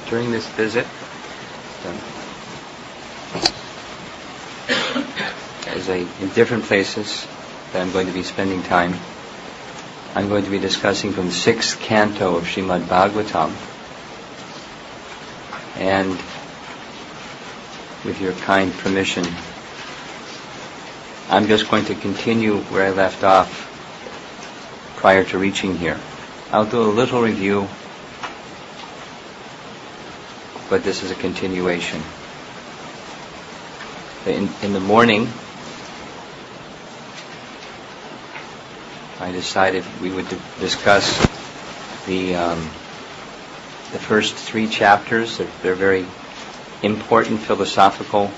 during this visit, in different places that I'm going to be spending time, I'm going to be discussing from the 6th canto of Srimad Bhagavatam. And with your kind permission, I'm just going to continue where I left off prior to reaching here. I'll do a little review, but this is a continuation. In the morning, I decided we would discuss the first 3 chapters. They're very important philosophical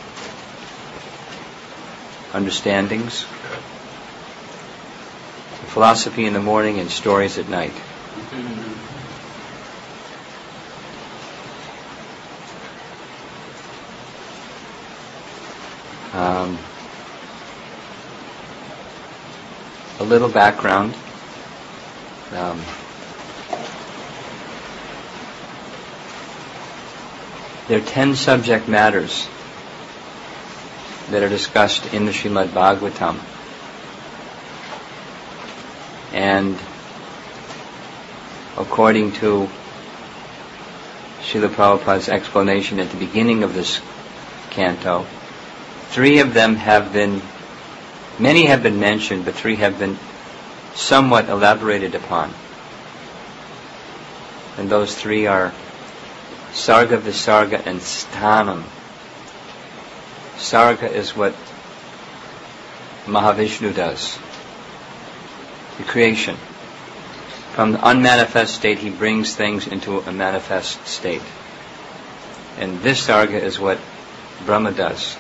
understandings. Philosophy in the morning and stories at night. A little background. There are 10 subject matters that are discussed in the Srimad Bhagavatam. And according to Srila Prabhupada's explanation at the beginning of this canto, 3 of them many have been mentioned, but 3 have been somewhat elaborated upon. And those 3 are Sarga, Visarga, and Sthanam. Sarga is what Mahavishnu does, the creation. From the unmanifest state, he brings things into a manifest state. And Visarga is what Brahma does.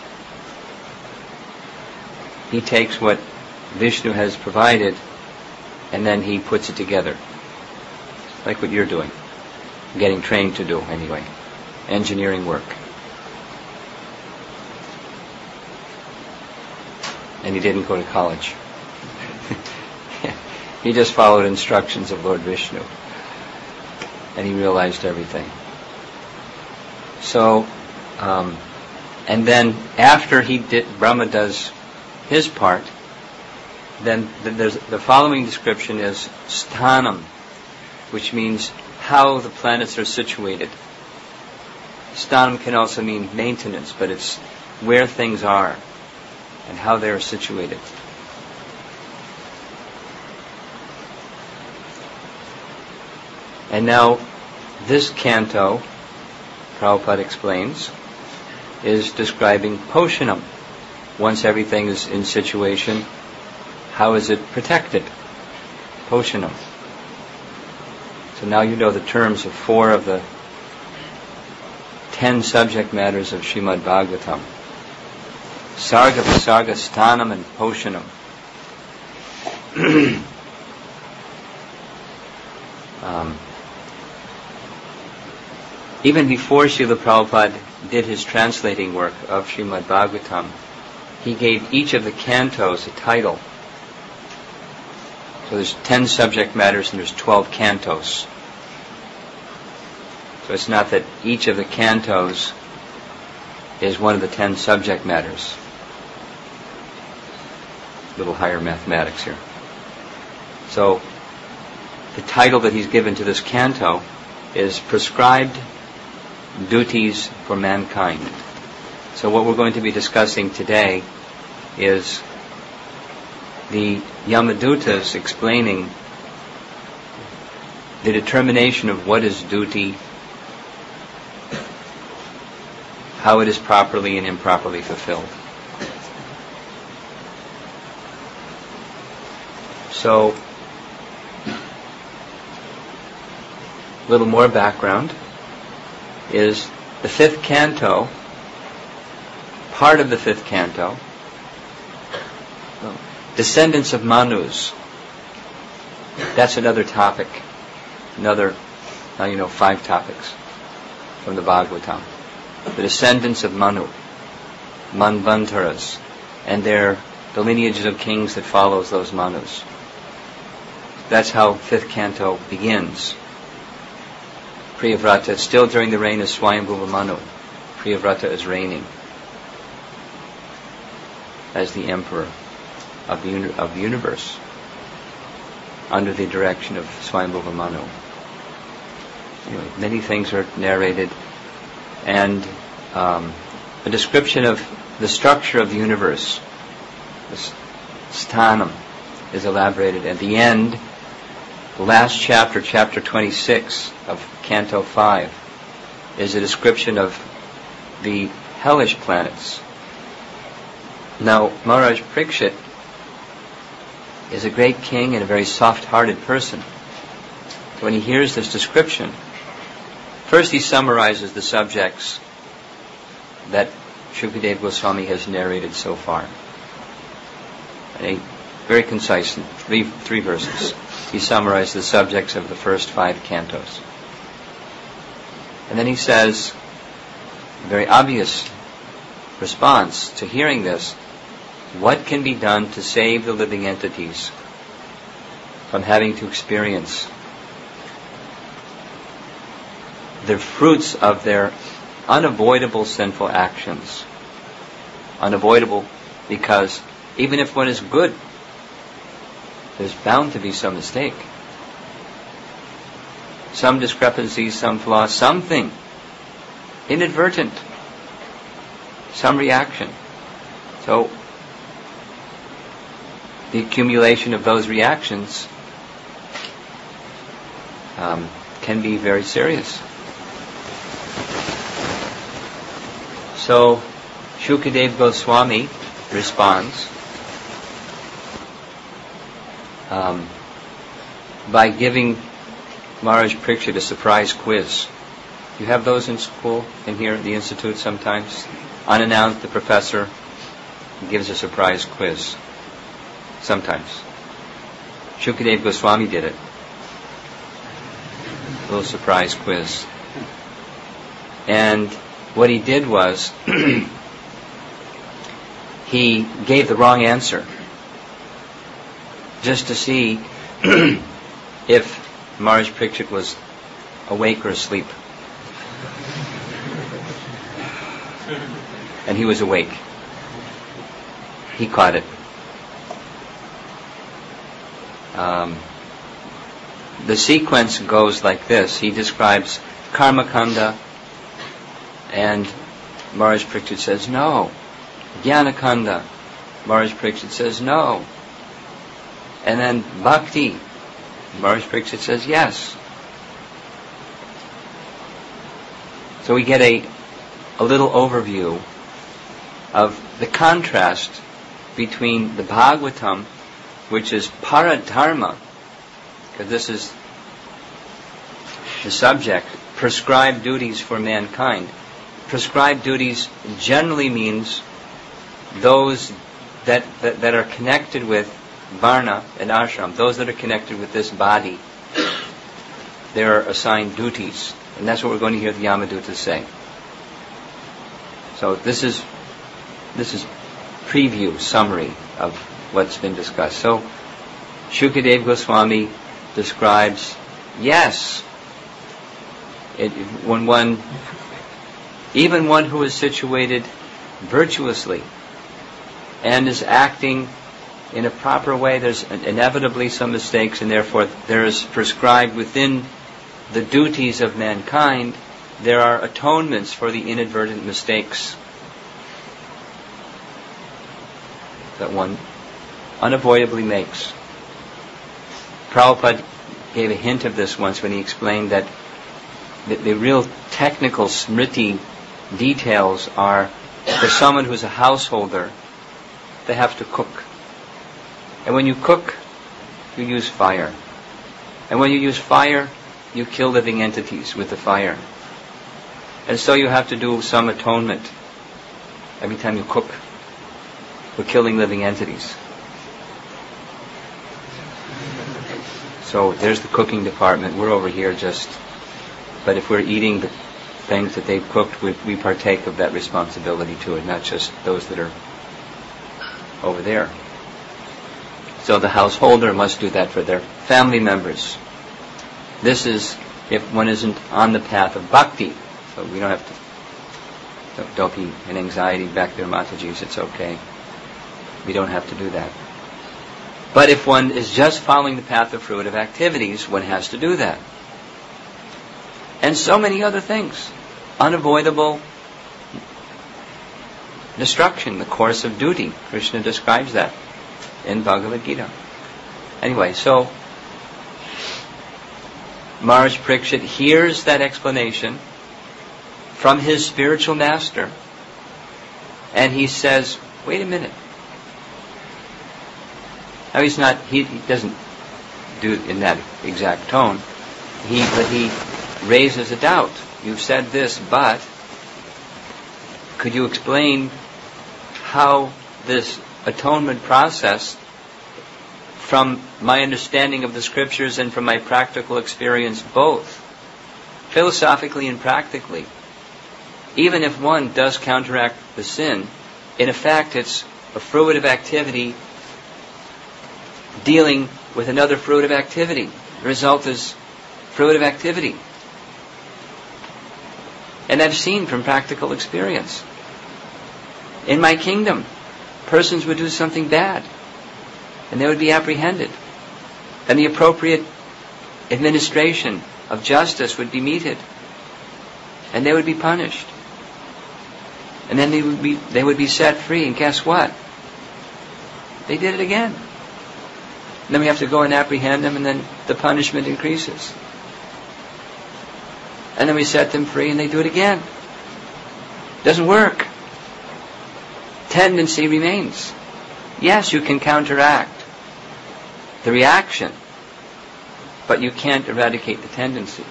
He takes what Vishnu has provided and then he puts it together. Like what you're doing. Getting trained to do, anyway. Engineering work. And he didn't go to college. He just followed instructions of Lord Vishnu. And he realized everything. So, and then after Brahma does his part, then the following description is Sthanam, which means how the planets are situated. Sthanam can also mean maintenance, but it's where things are and how they are situated. And now, this canto, Prabhupada explains, is describing Poshanam. Once everything is in situation, how is it protected? Poshanam. So now you know the terms of 4 of the 10 subject matters of Srimad Bhagavatam. Sarga, Visarga, Sthanam, and Poshanam. Even before Srila Prabhupada did his translating work of Srimad Bhagavatam, he gave each of the cantos a title. So there's 10 subject matters and there's 12 cantos. So it's not that each of the cantos is one of the 10 subject matters. A little higher mathematics here. So the title that he's given to this canto is Prescribed Duties for Mankind. So what we're going to be discussing today is the Yamadutas explaining the determination of what is duty, how it is properly and improperly fulfilled. So, a little more background is the 5th canto, part of the 5th canto, descendants of Manus. That's another topic. Now you know 5 topics from the Bhagavatam. The descendants of Manu, Manvantaras, and the lineages of kings that follows those Manus. That's how 5th canto begins. Priyavrata, still during the reign of Swayambhuva Manu. Priyavrata is reigning as the emperor of the universe under the direction of Swayambhuva Manu. Anyway, many things are narrated, and a description of the structure of the universe, the sthanam, is elaborated. At the end, the last chapter, chapter 26 of Canto 5, is a description of the hellish planets. Now, Maharaj Parikshit is a great king and a very soft-hearted person. When he hears this description, first he summarizes the subjects that Shukadeva Goswami has narrated so far. Very concise, in three verses. He summarized the subjects of the first 5 cantos. And then he says, a very obvious response to hearing this, what can be done to save the living entities from having to experience the fruits of their unavoidable sinful actions? Unavoidable because even if one is good, there's bound to be some mistake, some discrepancy, some flaw, something inadvertent, some reaction. So the accumulation of those reactions can be very serious. So Shukadeva Goswami responds by giving Maharaj Parikshit a surprise quiz. You have those in school, in here at the institute sometimes? Unannounced, the professor gives a surprise quiz. Sometimes. Shukadeva Goswami did it. A little surprise quiz. And what he did was, he gave the wrong answer, just to see if Maharaj Parikshit was awake or asleep. And he was awake. He caught it. The sequence goes like this. He describes Karma Kanda, and Maharaj Parikshit says no. Jnana Kanda, Maharaj Parikshit says no. And then Bhakti, Maharaj Parikshit says yes. So we get a little overview of the contrast between the Bhagavatam, which is paradharma, because this is the subject, prescribed duties for mankind. Prescribed duties generally means those that are connected with varna and ashram, those that are connected with this body. They are assigned duties, and that's what we're going to hear the Yamadutas say. So this is preview, summary of what's been discussed. So Shukadeva Goswami describes, yes, even one who is situated virtuously and is acting in a proper way, there's inevitably some mistakes, and therefore there is prescribed within the duties of mankind, there are atonements for the inadvertent mistakes that one unavoidably makes. Prabhupada gave a hint of this once when he explained that the real technical smriti details are, for someone who's a householder, they have to cook. And when you cook, you use fire. And when you use fire, you kill living entities with the fire. And so you have to do some atonement every time you cook for killing living entities. So there's the cooking department. We're over here but if we're eating the things that they've cooked, we partake of that responsibility to it, not just those that are over there. So the householder must do that for their family members. This is if one isn't on the path of bhakti. So we don't have to, don't be in anxiety back there, Mataji's, it's okay. We don't have to do that. But if one is just following the path of fruitive activities, one has to do that. And so many other things. Unavoidable destruction, the course of duty. Krishna describes that in Bhagavad Gita. Anyway, so Maharaj Parikshit hears that explanation from his spiritual master, and he says, wait a minute. Now he doesn't do it in that exact tone, but he raises a doubt. You've said this, but could you explain how this atonement process, from my understanding of the scriptures and from my practical experience both, philosophically and practically, even if one does counteract the sin, in effect it's a fruitive activity dealing with another fruitive activity. The result is fruitive activity. And I've seen from practical experience. In my kingdom, persons would do something bad, and they would be apprehended. And the appropriate administration of justice would be meted, and they would be punished. And then they would be set free, and guess what? They did it again. And then we have to go and apprehend them, and then the punishment increases. And then we set them free, and they do it again. Doesn't work. Tendency remains. Yes, you can counteract the reaction, but you can't eradicate the tendency.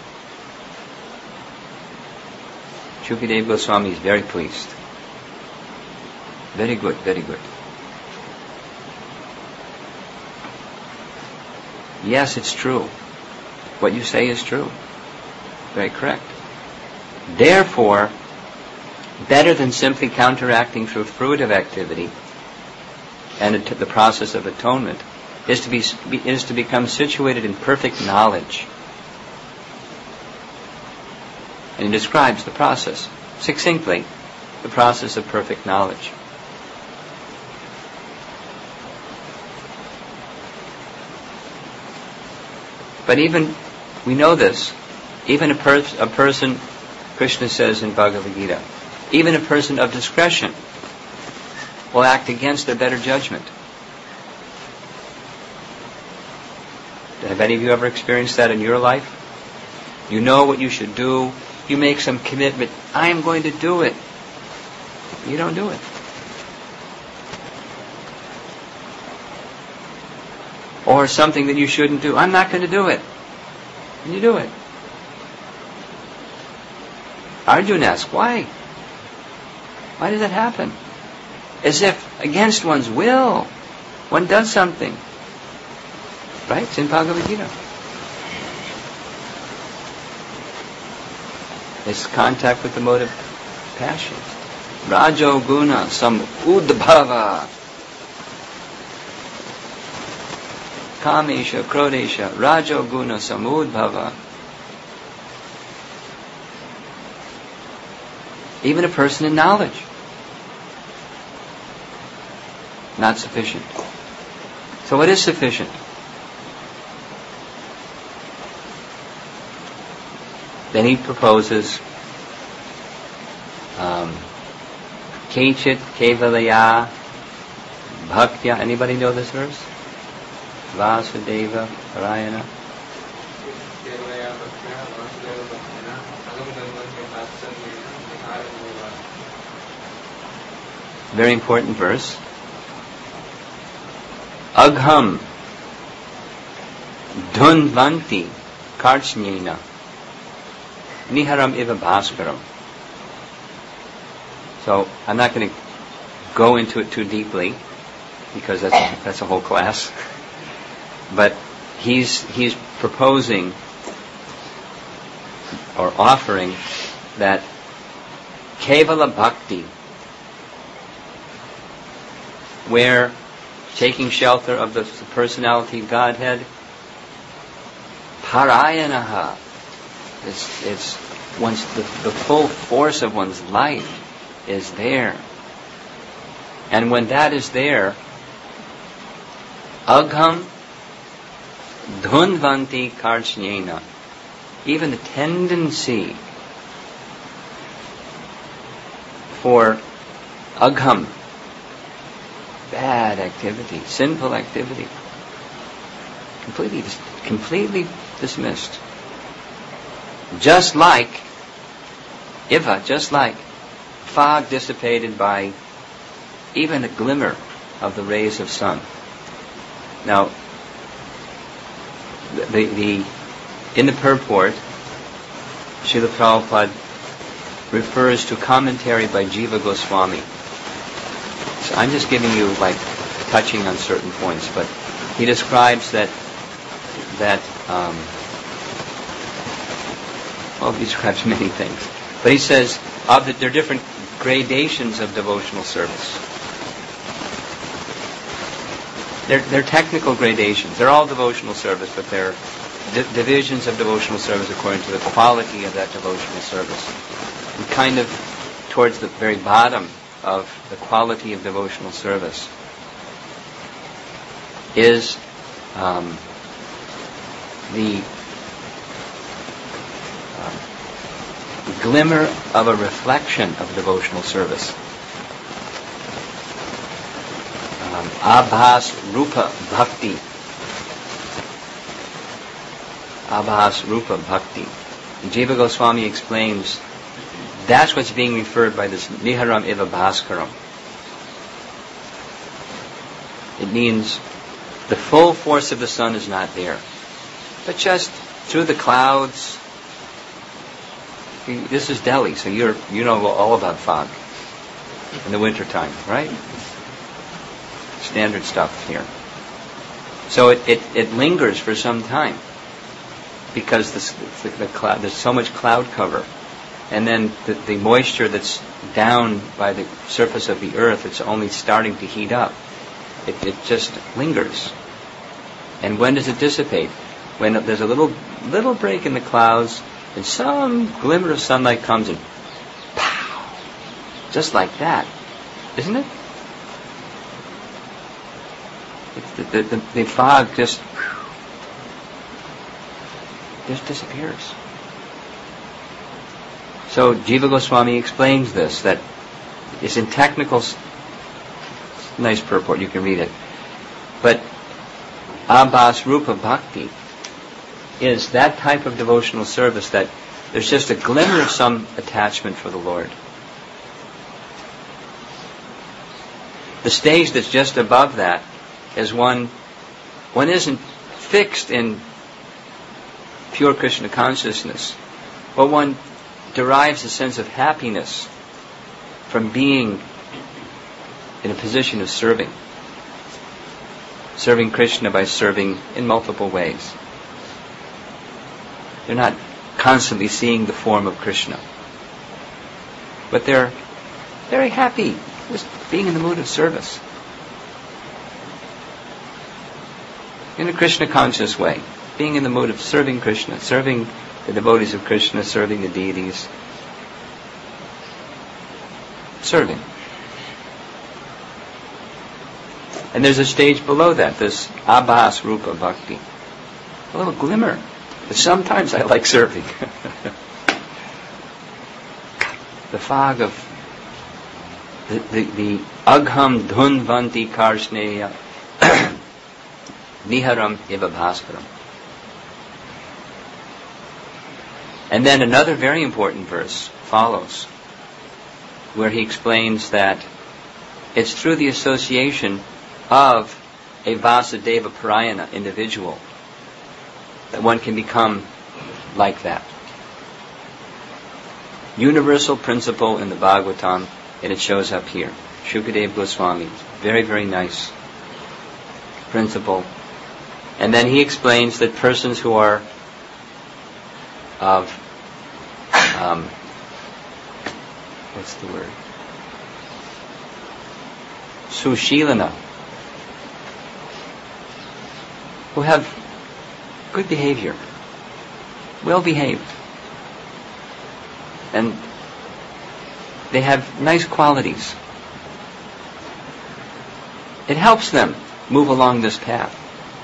Shukadeva Goswami is very pleased. Very good, very good. Yes, it's true. What you say is true. Very correct. Therefore, better than simply counteracting through fruitive activity and the process of atonement is to become situated in perfect knowledge. And he describes the process succinctly, the process of perfect knowledge. But even, we know this, even a person, Krishna says in Bhagavad Gita, even a person of discretion will act against their better judgment. Have any of you ever experienced that in your life? You know what you should do, you make some commitment, I am going to do it. You don't do it. Or something that you shouldn't do, I'm not going to do it. And you do it. Arjuna asks, why? Why does that happen? As if against one's will, one does something. Right? It's in Bhagavad Gita. It's contact with the mode of passion. Rajo guna sam udbhava. Kamesha, Krodesha, Rajo Guna Samudbhava. Even a person in knowledge. Not sufficient. So what is sufficient? Then he proposes Kechit Kevalaya Bhaktya. Anybody know this verse? Vasudeva Parayana. Very important verse. Agham Dhunvanti Karchnyena Niharam Iva Bhaskaram. So I'm not going to go into it too deeply because that's a whole class. But he's proposing or offering that Kevala Bhakti, where taking shelter of the personality Godhead, Parayanaha, It's once the full force of one's life is there. And when that is there, agham dhunvanti karchnena, even the tendency for agham, bad activity, sinful activity, completely dismissed. Just like fog dissipated by even a glimmer of the rays of sun. Now, in the purport, Srila Prabhupada refers to commentary by Jiva Goswami. So I'm just giving you touching on certain points, but he describes he describes many things. But he says there are different gradations of devotional service. They're technical gradations. They're all devotional service, but they're divisions of devotional service according to the quality of that devotional service. And kind of towards the very bottom of the quality of devotional service is the glimmer of a reflection of devotional service. Abhas Rupa Bhakti. Abhas Rupa Bhakti. And Jiva Goswami explains that's what's being referred by this Niharam Iva Bhaskaram. It means the full force of the sun is not there, but just through the clouds. This is Delhi, so you know all about fog in the wintertime, right? Standard stuff here. So it lingers for some time because there's so much cloud cover, and then the moisture that's down by the surface of the earth, it's only starting to heat up. It just lingers. And when does it dissipate? When there's a little break in the clouds, and some glimmer of sunlight comes and pow! Just like that. Isn't it? The fog just disappears. So Jiva Goswami explains this, that it's in technical, nice purport, you can read it. But Abhas Rupa Bhakti is that type of devotional service that there's just a glimmer of some attachment for the Lord. The stage that's just above that is one isn't fixed in pure Krishna consciousness, but one derives a sense of happiness from being in a position of serving Krishna by serving in multiple ways. They're not constantly seeing the form of Krishna, but they're very happy just being in the mood of service in a Krishna conscious way, being in the mood of serving Krishna, serving the devotees of Krishna, serving the deities, serving. And there's a stage below that, this Abhas Rupa Bhakti, a little glimmer. But sometimes I like serving. The fog of the Agham Dhunvanti Karshneya Niharam Iva Bhaskaram. And then another very important verse follows, where he explains that it's through the association of a Vasudeva Parayana individual that one can become like that. Universal principle in the Bhagavatam, and it shows up here. Shukadeva Goswami, very, very nice principle. And then he explains that persons who are of, what's the word? Sushilana, who have good behavior, well behaved, and they have nice qualities. It helps them move along this path.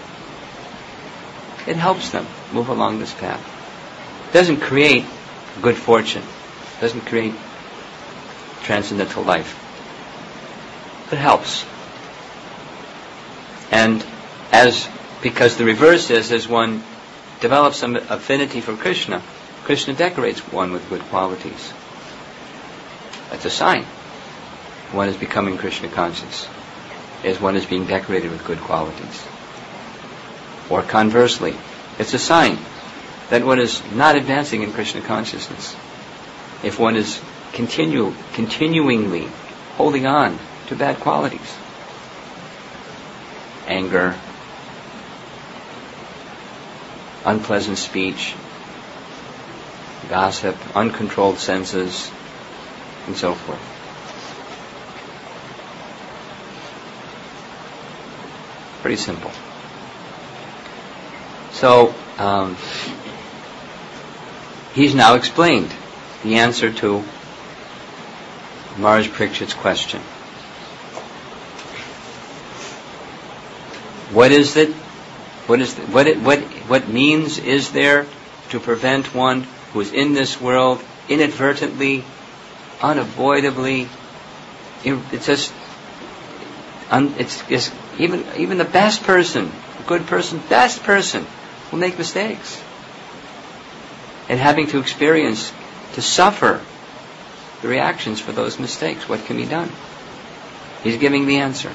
It helps them move along this path. It doesn't create good fortune. It doesn't create transcendental life. It helps. And because the reverse is, as one develops some affinity for Krishna, Krishna decorates one with good qualities. That's a sign. One is becoming Krishna conscious, as one is being decorated with good qualities. Or conversely, it's a sign that one is not advancing in Krishna consciousness. If one is continuingly holding on to bad qualities. Anger, unpleasant speech, gossip, uncontrolled senses, and so forth. Pretty simple. So, he's now explained the answer to Maharaj Parikshit's question. What is it? What means is there to prevent one who is in this world inadvertently, unavoidably? It's just even the best person, good person, best person will make mistakes, and having to experience, to suffer the reactions for those mistakes. What can be done? He's giving the answer.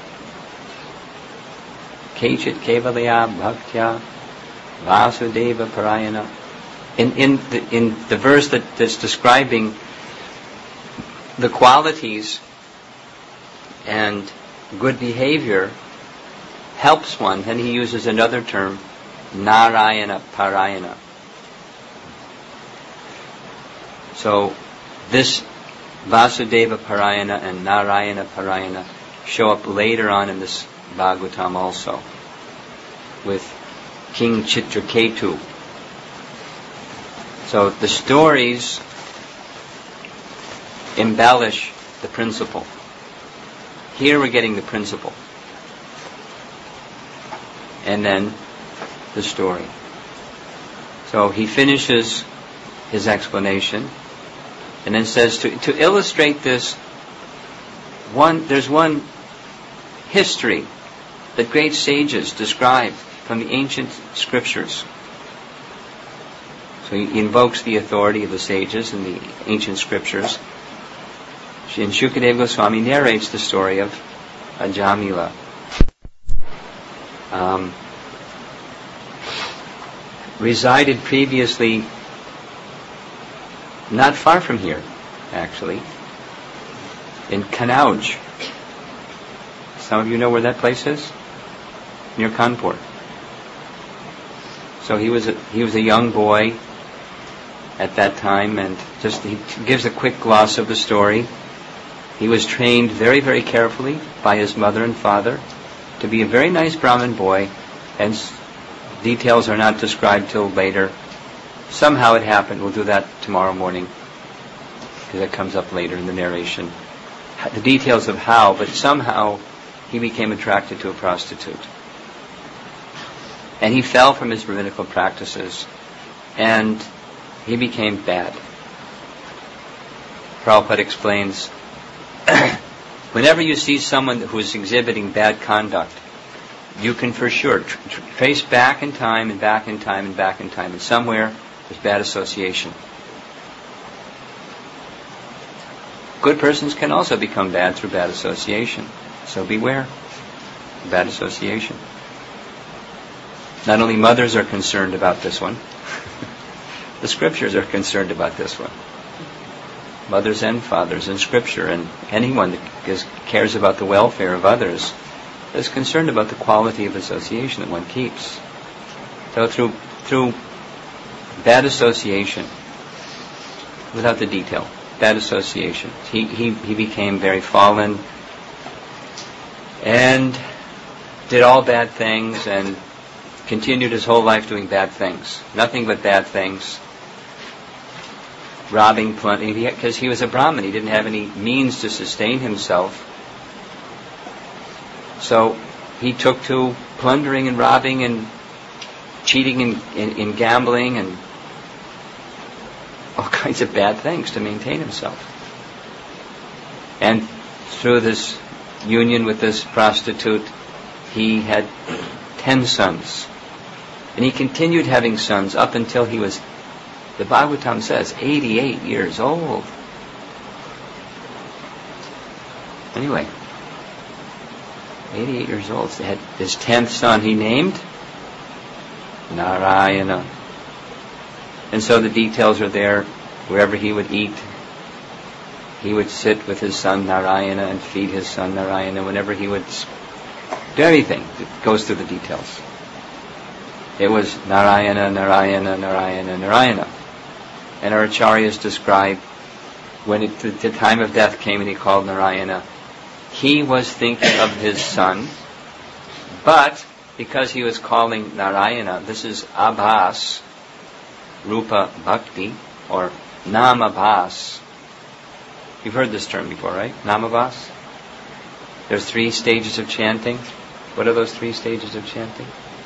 Kechit kevalaya bhaktya vasudeva parayana. In the verse that's describing the qualities and good behavior helps one, and he uses another term, Narayana Parayana. So this Vasudeva Parayana and Narayana Parayana show up later on in this Bhagavatam also, with King Chitraketu. So the stories embellish the principle. Here we're getting the principle. And then the story. So he finishes his explanation and then says to illustrate this, there's one history that great sages describe from the ancient scriptures. So he invokes the authority of the sages in the ancient scriptures. And Shukadeva Goswami narrates the story of Ajamila. Resided previously not far from here, actually, in Kanauj. Some of you know where that place is? Near Kanpur. So he was a young boy at that time, and he gives a quick gloss of the story. He was trained very, very carefully by his mother and father to be a very nice Brahmin boy, and details are not described till later. Somehow it happened. We'll do that tomorrow morning, because that comes up later in the narration. The details of how, but somehow he became attracted to a prostitute. And he fell from his rabbinical practices, and he became bad. Prabhupada explains, whenever you see someone who is exhibiting bad conduct, you can for sure trace back in time and back in time and back in time, and somewhere there's bad association. Good persons can also become bad through bad association. So beware. Bad association. Not only mothers are concerned about this one, the scriptures are concerned about this one. Mothers and fathers in scripture, and anyone that cares about the welfare of others is concerned about the quality of association that one keeps. So through bad association, without the detail, bad association, he became very fallen and did all bad things and continued his whole life doing bad things. Nothing but bad things. robbing, plundering, because he was a Brahmin. He didn't have any means to sustain himself. So he took to plundering and robbing and cheating in gambling and all kinds of bad things to maintain himself. And through this union with this prostitute, he had 10 sons. And he continued having sons up until he was, the Bhagavatam says, 88 years old. Anyway, 88 years old. He had his 10th son he named Narayana. And so the details are there. Wherever he would eat, he would sit with his son Narayana and feed his son Narayana. Whenever he would do anything, it goes through the details. It was Narayana, Narayana, Narayana, Narayana. And our acharyas describe when the time of death came and he called Narayana, he was thinking of his son, but because he was calling Narayana, this is abhas, rupa bhakti, or namabhas. You've heard this term before, right? Namabhas? There's 3 stages of chanting. What are those 3 stages of chanting?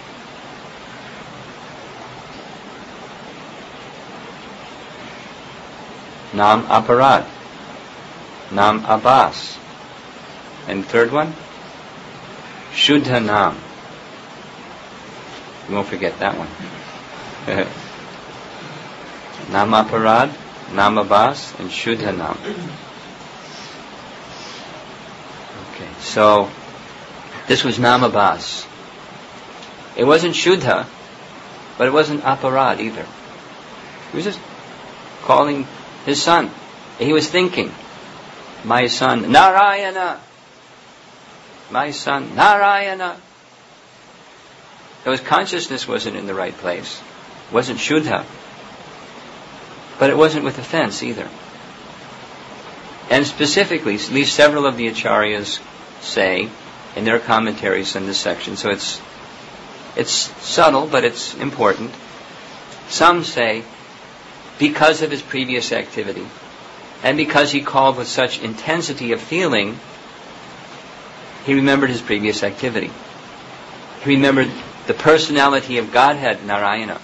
Nam aparad, Nam abhas, and third one, Shuddha Nam. You won't forget that one. Nam aparad, Nam abhas, and Shuddha Nam. Okay, so this was Nam abhas. It wasn't Shuddha, but it wasn't aparad either. He was just calling his son. He was thinking, my son Narayana, my son Narayana. So his consciousness wasn't in the right place. It wasn't Shuddha. But it wasn't with offense either. And specifically, at least several of the acharyas say in their commentaries in this section, so it's subtle, but it's important. Some say, because of his previous activity, and because he called with such intensity of feeling, he remembered his previous activity. He remembered the personality of Godhead, Narayana.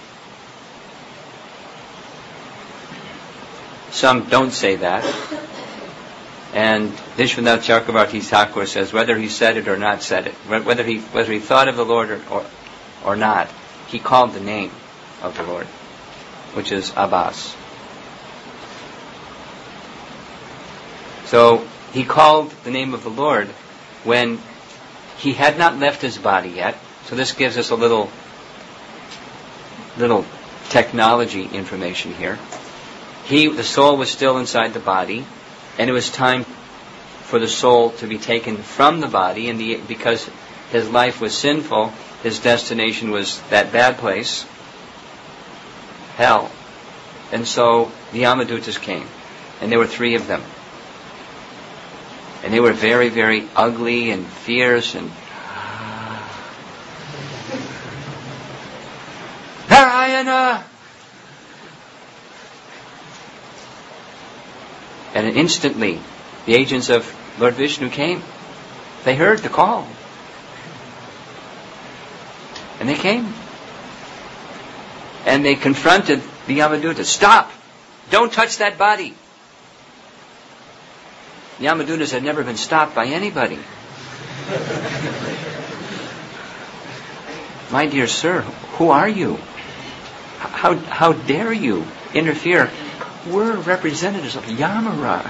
Some don't say that. And Vishwanath Chakravarti Thakur says whether he said it or not said it, whether he thought of the Lord or not, he called the name of the Lord, which is Abbas. So he called the name of the Lord when he had not left his body yet. So this gives us a little technology information here. The soul was still inside the body, and it was time for the soul to be taken from the body, and because his life was sinful, his destination was that bad place, hell. And so the Yamadutas came, and there were 3 of them. And they were very, very ugly and fierce and Narayana! And instantly, the agents of Lord Vishnu came. They heard the call. And they came. And they confronted the Yamadutas. Stop! Don't touch that body! The Yamadutas had never been stopped by anybody. My dear sir, who are you? How dare you interfere? We're representatives of Yamaraj.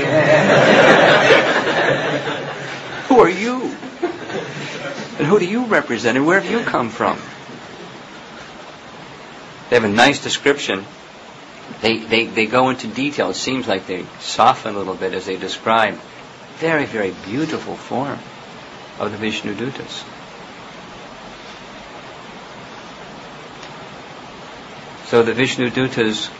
Who are you? And who do you represent? And where have you come from? They have a nice description. They go into detail. It seems like they soften a little bit as they describe very, very beautiful form of the Vishnu Dutas. So the Vishnu Dutas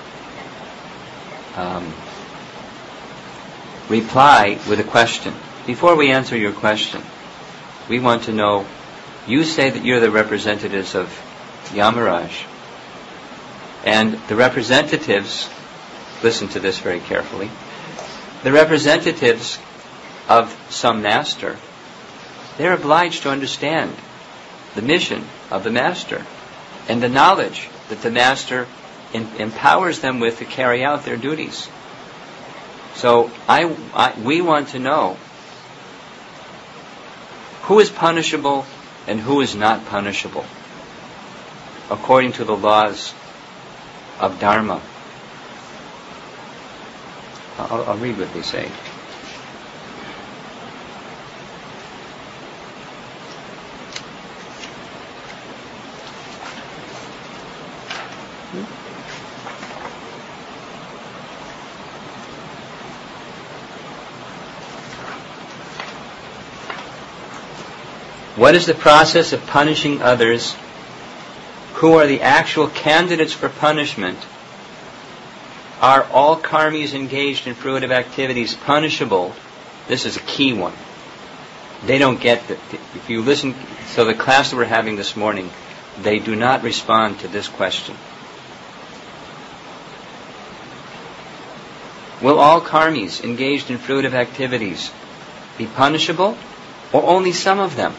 reply with a question. Before we answer your question, we want to know, you say that you're the representatives of Yamaraj, and the representatives listen to this very carefully, the representatives of some master, they're obliged to understand the mission of the master and the knowledge that the master empowers them with to carry out their duties. So we want to know who is punishable and who is not punishable according to the laws of Dharma. I'll read what they say. What is the process of punishing others who are the actual candidates for punishment? Are all karmis engaged in fruitive activities punishable? This is a key one. They don't get that. If you listen, so the class that we're having this morning, they do not respond to this question. Will all karmis engaged in fruitive activities be punishable, or only some of them?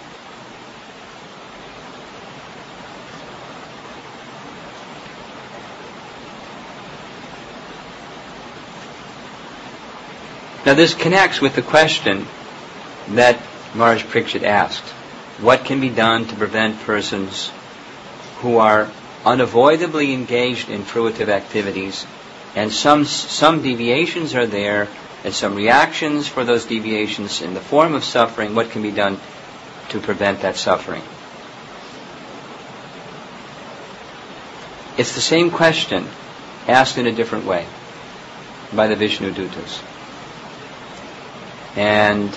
Now this connects with the question that Maharaj Parikshit asked. What can be done to prevent persons who are unavoidably engaged in fruitive activities, and some deviations are there, and some reactions for those deviations in the form of suffering? What can be done to prevent that suffering? It's the same question asked in a different way by the Vishnu Dutas. And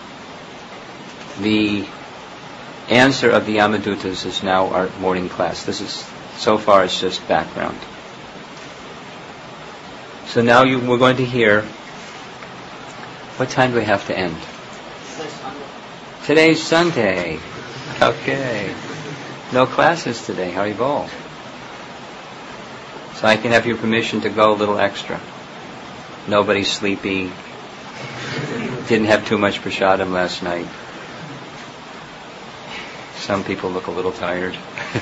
the answer of the Yamadutas is now our morning class. This is, so far, it's just background. So now we're going to hear. What time do we have to end? Today's Sunday. Okay. No classes today, Haribol. So I can have your permission to go a little extra. Nobody's sleepy. Didn't have too much prasadam last night. Some people look a little tired.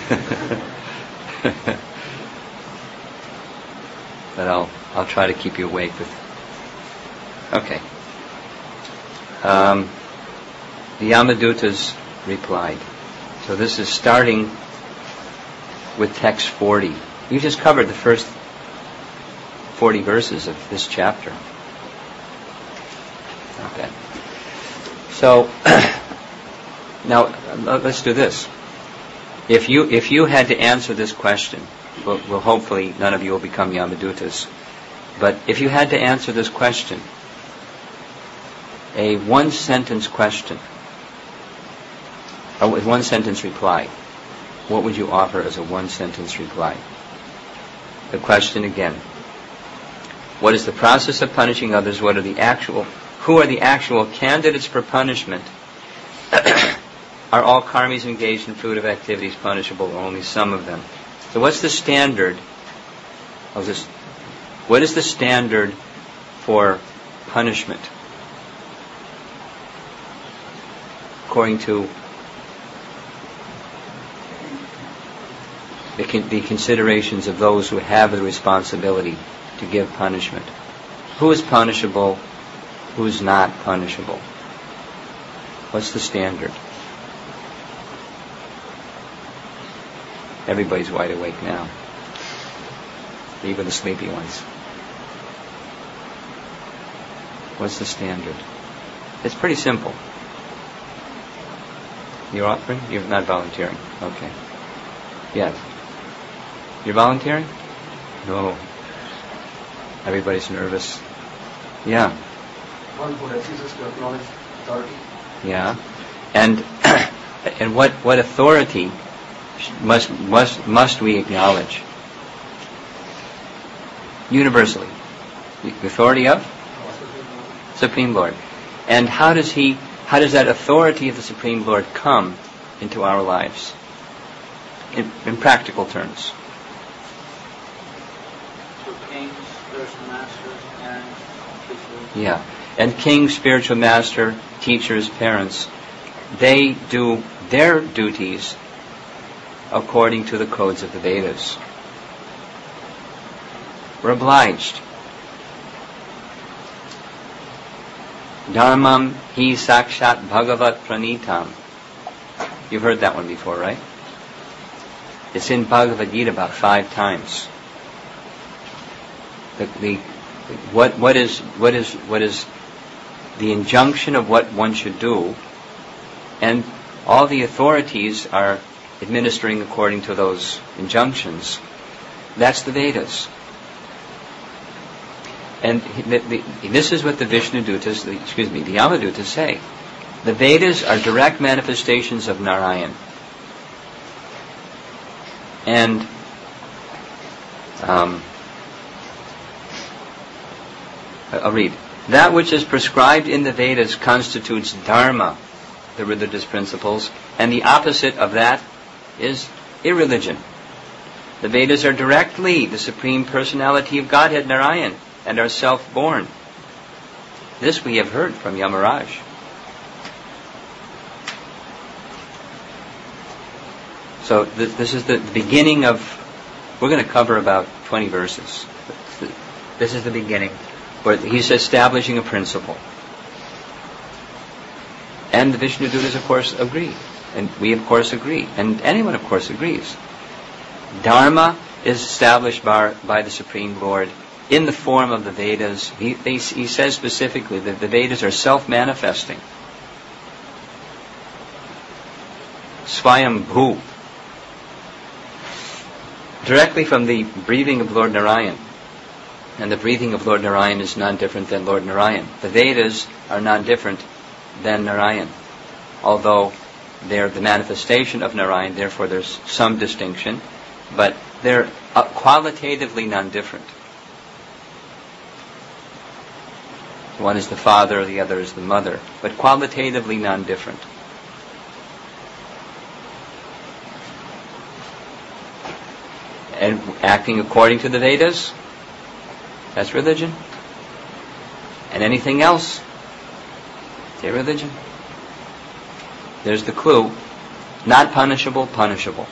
But I'll try to keep you awake with. Okay. The Yamadutas replied. So this is starting with text 40. You just covered the first 40 verses of this chapter. Okay. So now let's do this. If you had to answer this question, well, hopefully none of you will become Yamadutas. But if you had to answer this question, a one-sentence question, or with one-sentence reply, what would you offer as a one-sentence reply? The question again: what is the process of punishing others? Who are the actual candidates for punishment? Are all karmis engaged in fruitive activities punishable, or only some of them? So what's the standard of this? What is the standard for punishment according to the considerations of those who have the responsibility to give punishment? Who is punishable? Who is not punishable? What's the standard? Everybody's wide awake now. Even the sleepy ones. What's the standard? It's pretty simple. You're offering? You're not volunteering. Okay. Yes. You're volunteering? No. Everybody's nervous. Yeah. One who refuses to acknowledge authority. Yeah. And what authority must we acknowledge? Universally. The authority of? Supreme Lord. And how does that authority of the Supreme Lord come into our lives? In practical terms. also kings, spiritual masters, parents, teachers. Yeah. And kings, spiritual master, teachers, parents, they do their duties according to the codes of the Vedas. We're obliged. Dharmam hi sakshat bhagavat pranitam. You've heard that one before, right? It's in Bhagavad Gita about 5 times. What is the injunction of what one should do, and all the authorities are administering according to those injunctions. That's the Vedas. And this is what the Vishnudutas, the Yamadutas say. The Vedas are direct manifestations of Narayan. And I'll read. That which is prescribed in the Vedas constitutes dharma, the religious principles, and the opposite of that is irreligion. The Vedas are directly the Supreme Personality of Godhead, Narayan, and are self-born. This we have heard from Yamaraj. So this is the beginning of, we're going to cover about 20 verses. This is the beginning, where he's establishing a principle. And the Vishnudutas, of course, agree. And we, of course, agree. And anyone, of course, agrees. Dharma is established by the Supreme Lord in the form of the Vedas. He says specifically that the Vedas are self-manifesting. Swayambhu. Directly from the breathing of Lord Narayan. And the breathing of Lord Narayan is non-different than Lord Narayan. The Vedas are non-different than Narayan. Although they're the manifestation of Narayan, therefore there's some distinction. But they're qualitatively non-different. One is the father, the other is the mother. But qualitatively non-different. And acting according to the Vedas, that's religion. And anything else, is irreligion. There's the clue. Not punishable, punishable.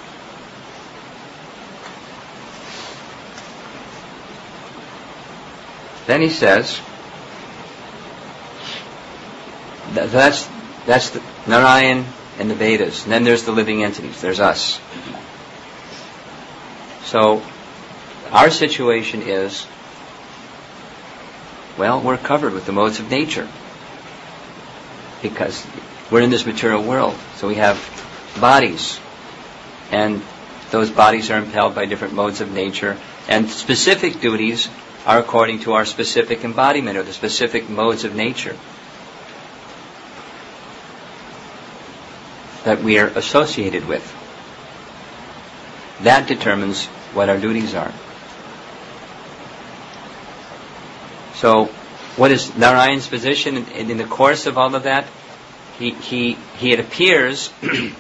Then he says, that's the Narayan and the Vedas. And then there's the living entities. There's us. So, our situation is, well, we're covered with the modes of nature. Because we're in this material world. So we have bodies. And those bodies are impelled by different modes of nature. And specific duties are according to our specific embodiment, or the specific modes of nature that we are associated with. That determines what our duties are. So, what is Narayan's position in the course of all of that? It appears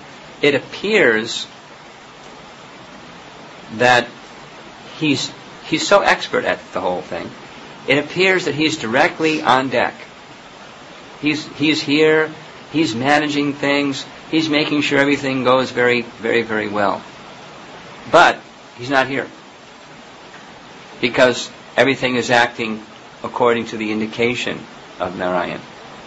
that he's so expert at the whole thing. It appears that he's directly on deck. He's here. He's managing things. He's making sure everything goes very, very, very well. But he's not here, because everything is acting according to the indication of Narayan.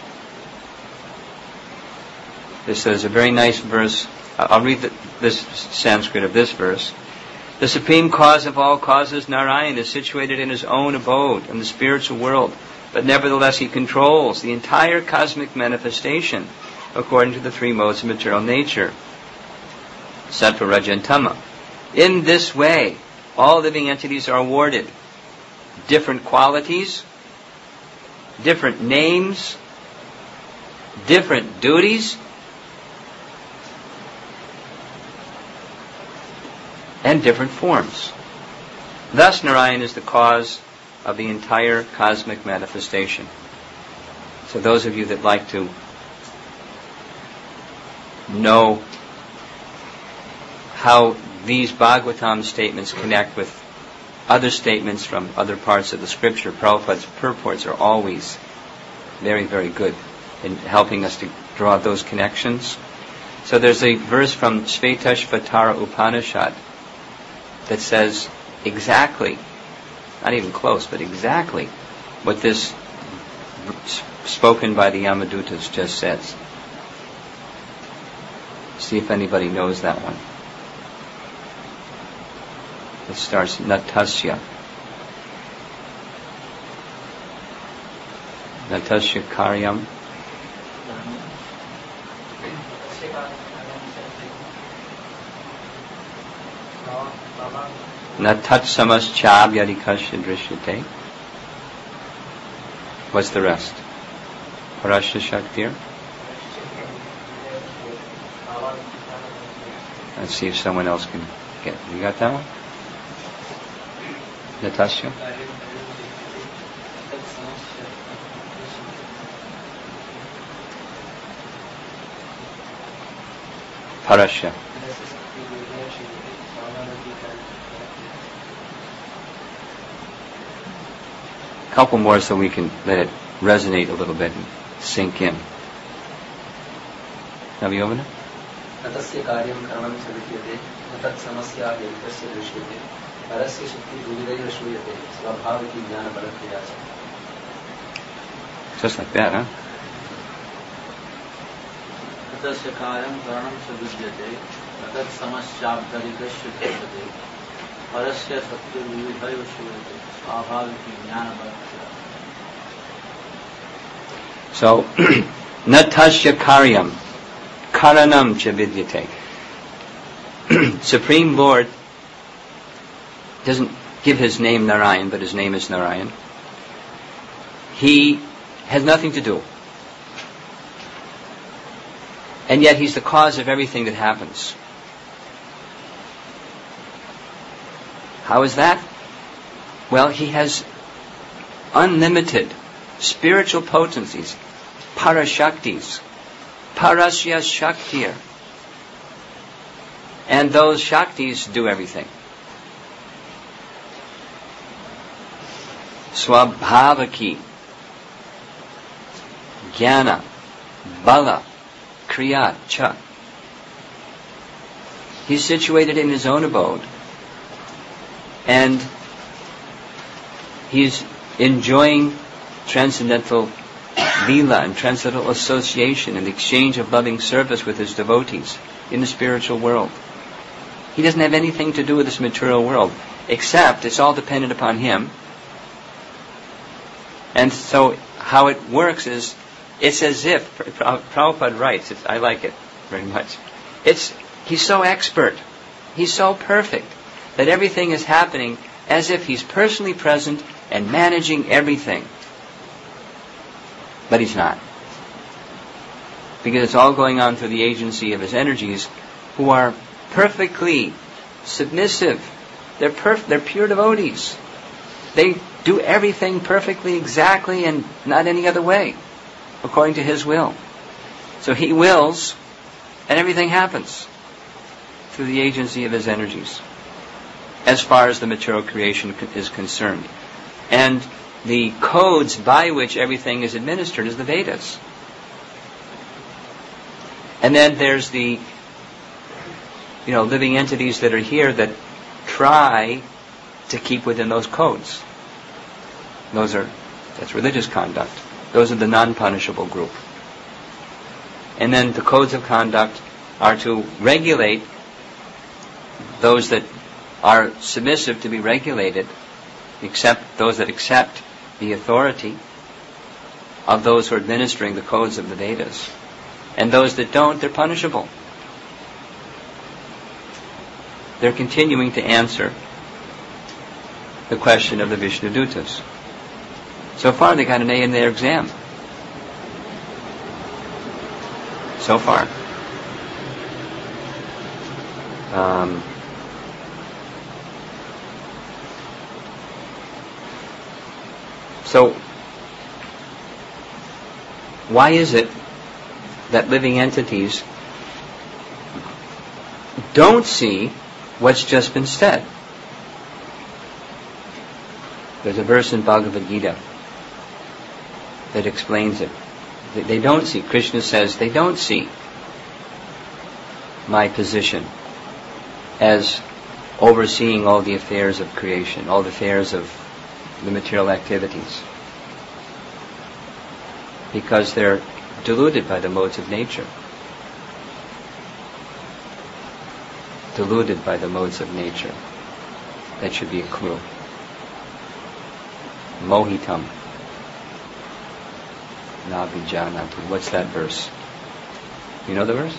This is a very nice verse. I'll read this Sanskrit of this verse. The supreme cause of all causes, Narayan, is situated in his own abode in the spiritual world, but nevertheless he controls the entire cosmic manifestation according to the 3 modes of material nature, Sattva, Raja, and Tama. In this way, all living entities are awarded different qualities, different names, different duties, and different forms. Thus, Narayan is the cause of the entire cosmic manifestation. So those of you that like to know how these Bhagavatam statements connect with other statements from other parts of the scripture. Prabhupada's purports are always very, very good in helping us to draw those connections. So there's a verse from Shvetashvatara Upanishad that says exactly, not even close, but exactly what this spoken by the Yamadutas just says. See if anybody knows that one. It starts Natasya. Natasya Karyam. Natat Samaschab Yadikasya Drishyate. What's the rest? Parasya Shaktir. Let's see if someone else can get it. You got that one? Natasha? Parasya. A couple more so we can let it resonate a little bit and sink in. Naviyovana? तस्य कार्यं करणं च विद्यते तत् समस्या व्यक्तस्य दृश्यते परस्य शक्ति दुविधैव श्रूयते स्वाभाविकी ज्ञानबलक्रिया च. Just like that, huh? तस्य कार्यं करणं च विद्यते तत् समस्याभ्यधिकस्य दृश्यते परस्य शक्ति दुविधैव श्रूयते स्वाभाविकी ज्ञानबलक्रिया. So, Natasya Karyam Karanam cha vidyate. Supreme Lord doesn't give his name Narayan, but his name is Narayan. He has nothing to do. And yet he's the cause of everything that happens. How is that? Well, he has unlimited spiritual potencies, parashaktis, parasya shaktir. And those shaktis do everything. Swabhavaki, jnana, bala, kriya, cha. He's situated in his own abode. And he's enjoying transcendental lila and transcendental association and the exchange of loving service with his devotees in the spiritual world. He doesn't have anything to do with this material world, except it's all dependent upon him. And so how it works is, it's as if, Prabhupada writes, I like it very much, he's so expert, he's so perfect, that everything is happening as if he's personally present and managing everything. But he's not. Because it's all going on through the agency of his energies, who are perfectly submissive. They're pure devotees. They do everything perfectly, exactly, and not any other way, according to his will. So he wills, and everything happens through the agency of his energies, as far as the material creation is concerned. And the codes by which everything is administered is the Vedas. And then there's the living entities that are here that try to keep within those codes. That's religious conduct. Those are the non-punishable group. And then the codes of conduct are to regulate those that are submissive to be regulated, except those that accept the authority of those who are administering the codes of the Vedas. And those that don't, they're punishable. They're continuing to answer the question of the Vishnudutas. So far they got an A in their exam. So far. So, why is it that living entities don't see what's just been said? There's a verse in Bhagavad Gita that explains it. They don't see, Krishna says, they don't see my position as overseeing all the affairs of creation, all the affairs of the material activities, because they're deluded by the modes of nature. Deluded by the modes of nature. That should be a clue. Mohitam. Nabijanati. What's that verse? You know the verse?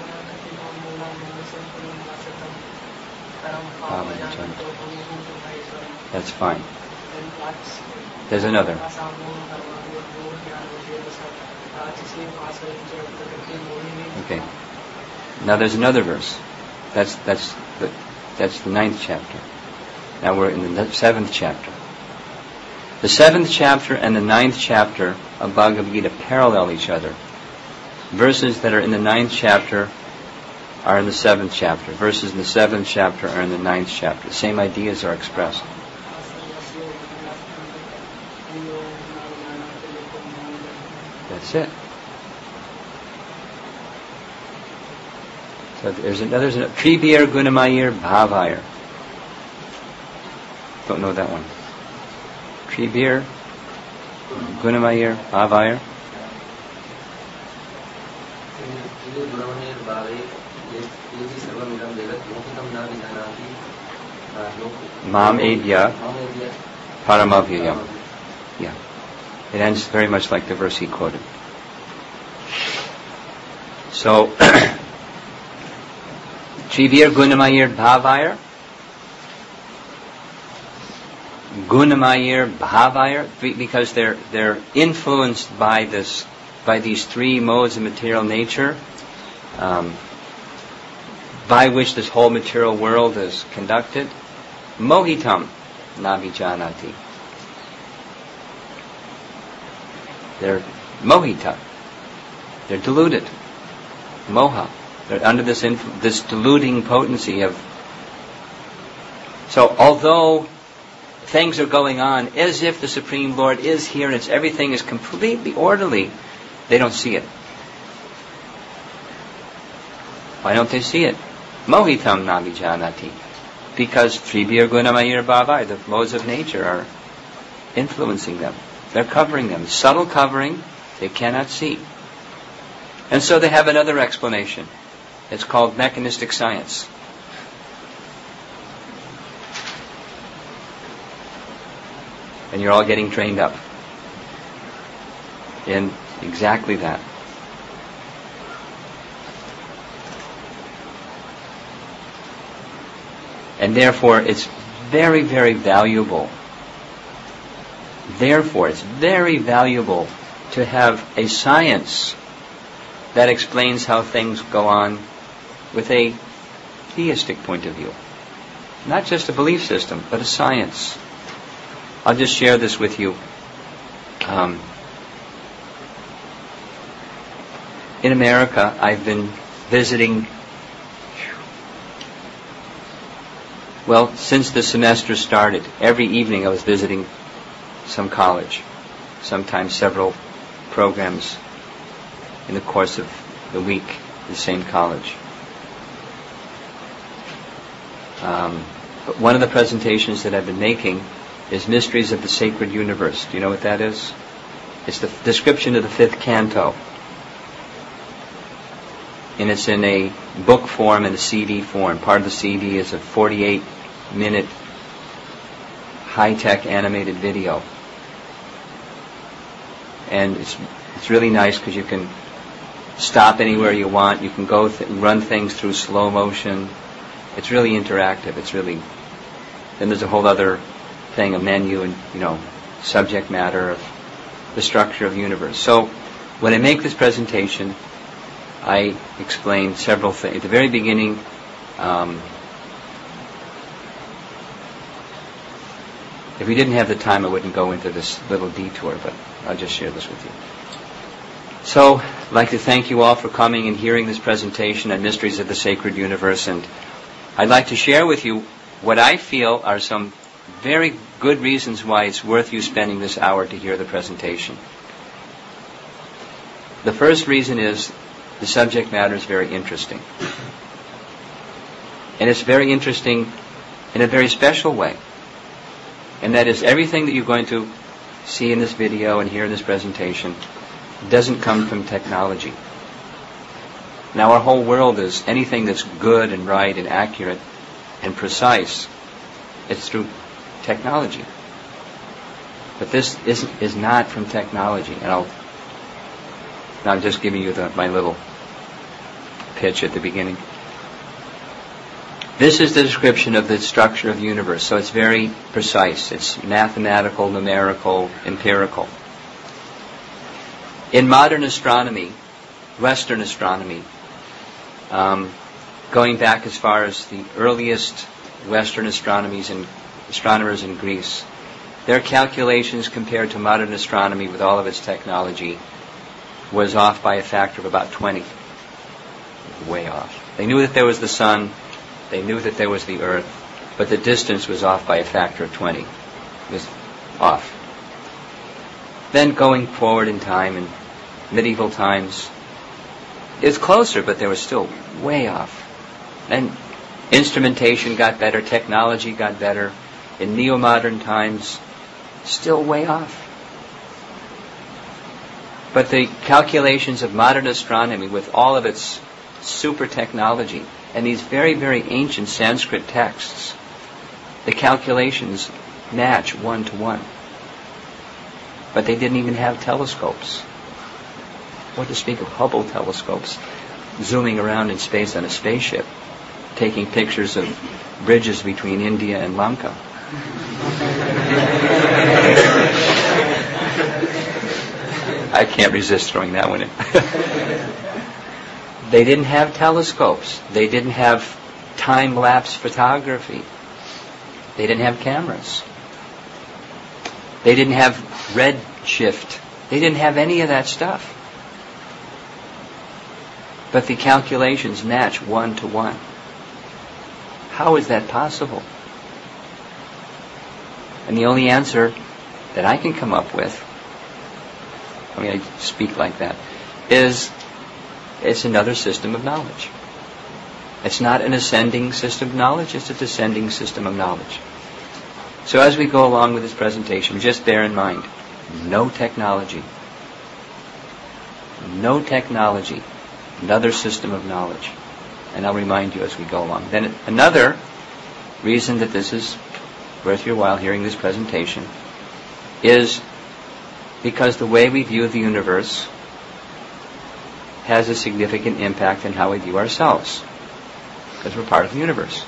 That's fine. There's another. Okay. Now there's another verse. That's the 9th chapter. Now we're in the 7th chapter. The 7th chapter and the 9th chapter of Bhagavad Gita parallel each other. Verses that are in the 9th chapter are in the 7th chapter. Verses in the 7th chapter are in the 9th chapter. The same ideas are expressed. That's it. So there's another Tribir Gunamayir Bhavayir. Don't know that one. Tribir Gunamayir Bhavayir. Mam Edya Paramavyayam. Yeah. It ends very much like the verse he quoted. So, Tribir Gunamayir Bhavayir. Gunamayir Bhavayir, because they're influenced by these three modes of material nature, by which this whole material world is conducted. Mohitam Nabijanati. They're mohita. They're deluded. Moha. They're under this deluding potency of. So, although things are going on as if the Supreme Lord is here and everything is completely orderly, they don't see it. Why don't they see it? Mohitam Nabijanati. Because Tribir Gunamayir Bhavai, the modes of nature, are influencing them. They're covering them. Subtle covering, they cannot see. And so they have another explanation. It's called mechanistic science. And you're all getting trained up in exactly that. And therefore, it's very, very valuable. Therefore, it's very valuable to have a science that explains how things go on with a theistic point of view. Not just a belief system, but a science. I'll just share this with you. In America, I've been visiting, since the semester started, every evening I was visiting some college, sometimes several programs in the course of the week, the same college. But one of the presentations that I've been making is Mysteries of the Sacred Universe. Do you know what that is? It's the description of the 5th canto. And it's in a book form and a CD form. Part of the CD is a 48-minute high-tech animated video. And it's really nice because you can stop anywhere you want. You can go run things through slow motion. It's really interactive. Then there's a whole other thing, a menu and, subject matter of the structure of the universe. So when I make this presentation, I explain several things. At the very beginning, if we didn't have the time, I wouldn't go into this little detour, but I'll just share this with you. So, I'd like to thank you all for coming and hearing this presentation on Mysteries of the Sacred Universe, and I'd like to share with you what I feel are some very good reasons why it's worth you spending this hour to hear the presentation. The first reason is the subject matter is very interesting. And it's very interesting in a very special way. And that is, everything that you're going to see in this video and hear in this presentation doesn't come from technology. Now, our whole world is anything that's good and right and accurate and precise. It's through technology. But this is not from technology. And I'm just giving you my little pitch at the beginning. This is the description of the structure of the universe, so it's very precise. It's mathematical, numerical, empirical. In modern astronomy, Western astronomy, going back as far as the earliest Western astronomers in Greece, their calculations compared to modern astronomy with all of its technology was off by a factor of about 20. Way off. They knew that there was the sun, they knew that there was the earth, but the distance was off by a factor of 20. It was off. Then going forward in time, in medieval times, it was closer, but they were still way off. And instrumentation got better, technology got better. In neo-modern times, still way off. But the calculations of modern astronomy, with all of its super technology and these very, very ancient Sanskrit texts, the calculations match 1-to-1. But they didn't even have telescopes. What to speak of Hubble telescopes zooming around in space on a spaceship, taking pictures of bridges between India and Lanka. I can't resist throwing that one in. They didn't have telescopes. They didn't have time-lapse photography. They didn't have cameras. They didn't have redshift. They didn't have any of that stuff. But the calculations match 1-to-1. How is that possible? And the only answer that I can come up with, I speak like that, is it's another system of knowledge. It's not an ascending system of knowledge, it's a descending system of knowledge. So as we go along with this presentation, just bear in mind, no technology. No technology. Another system of knowledge. And I'll remind you as we go along. Then another reason that this is worth your while hearing this presentation is because the way we view the universe has a significant impact on how we view ourselves, because we're part of the universe.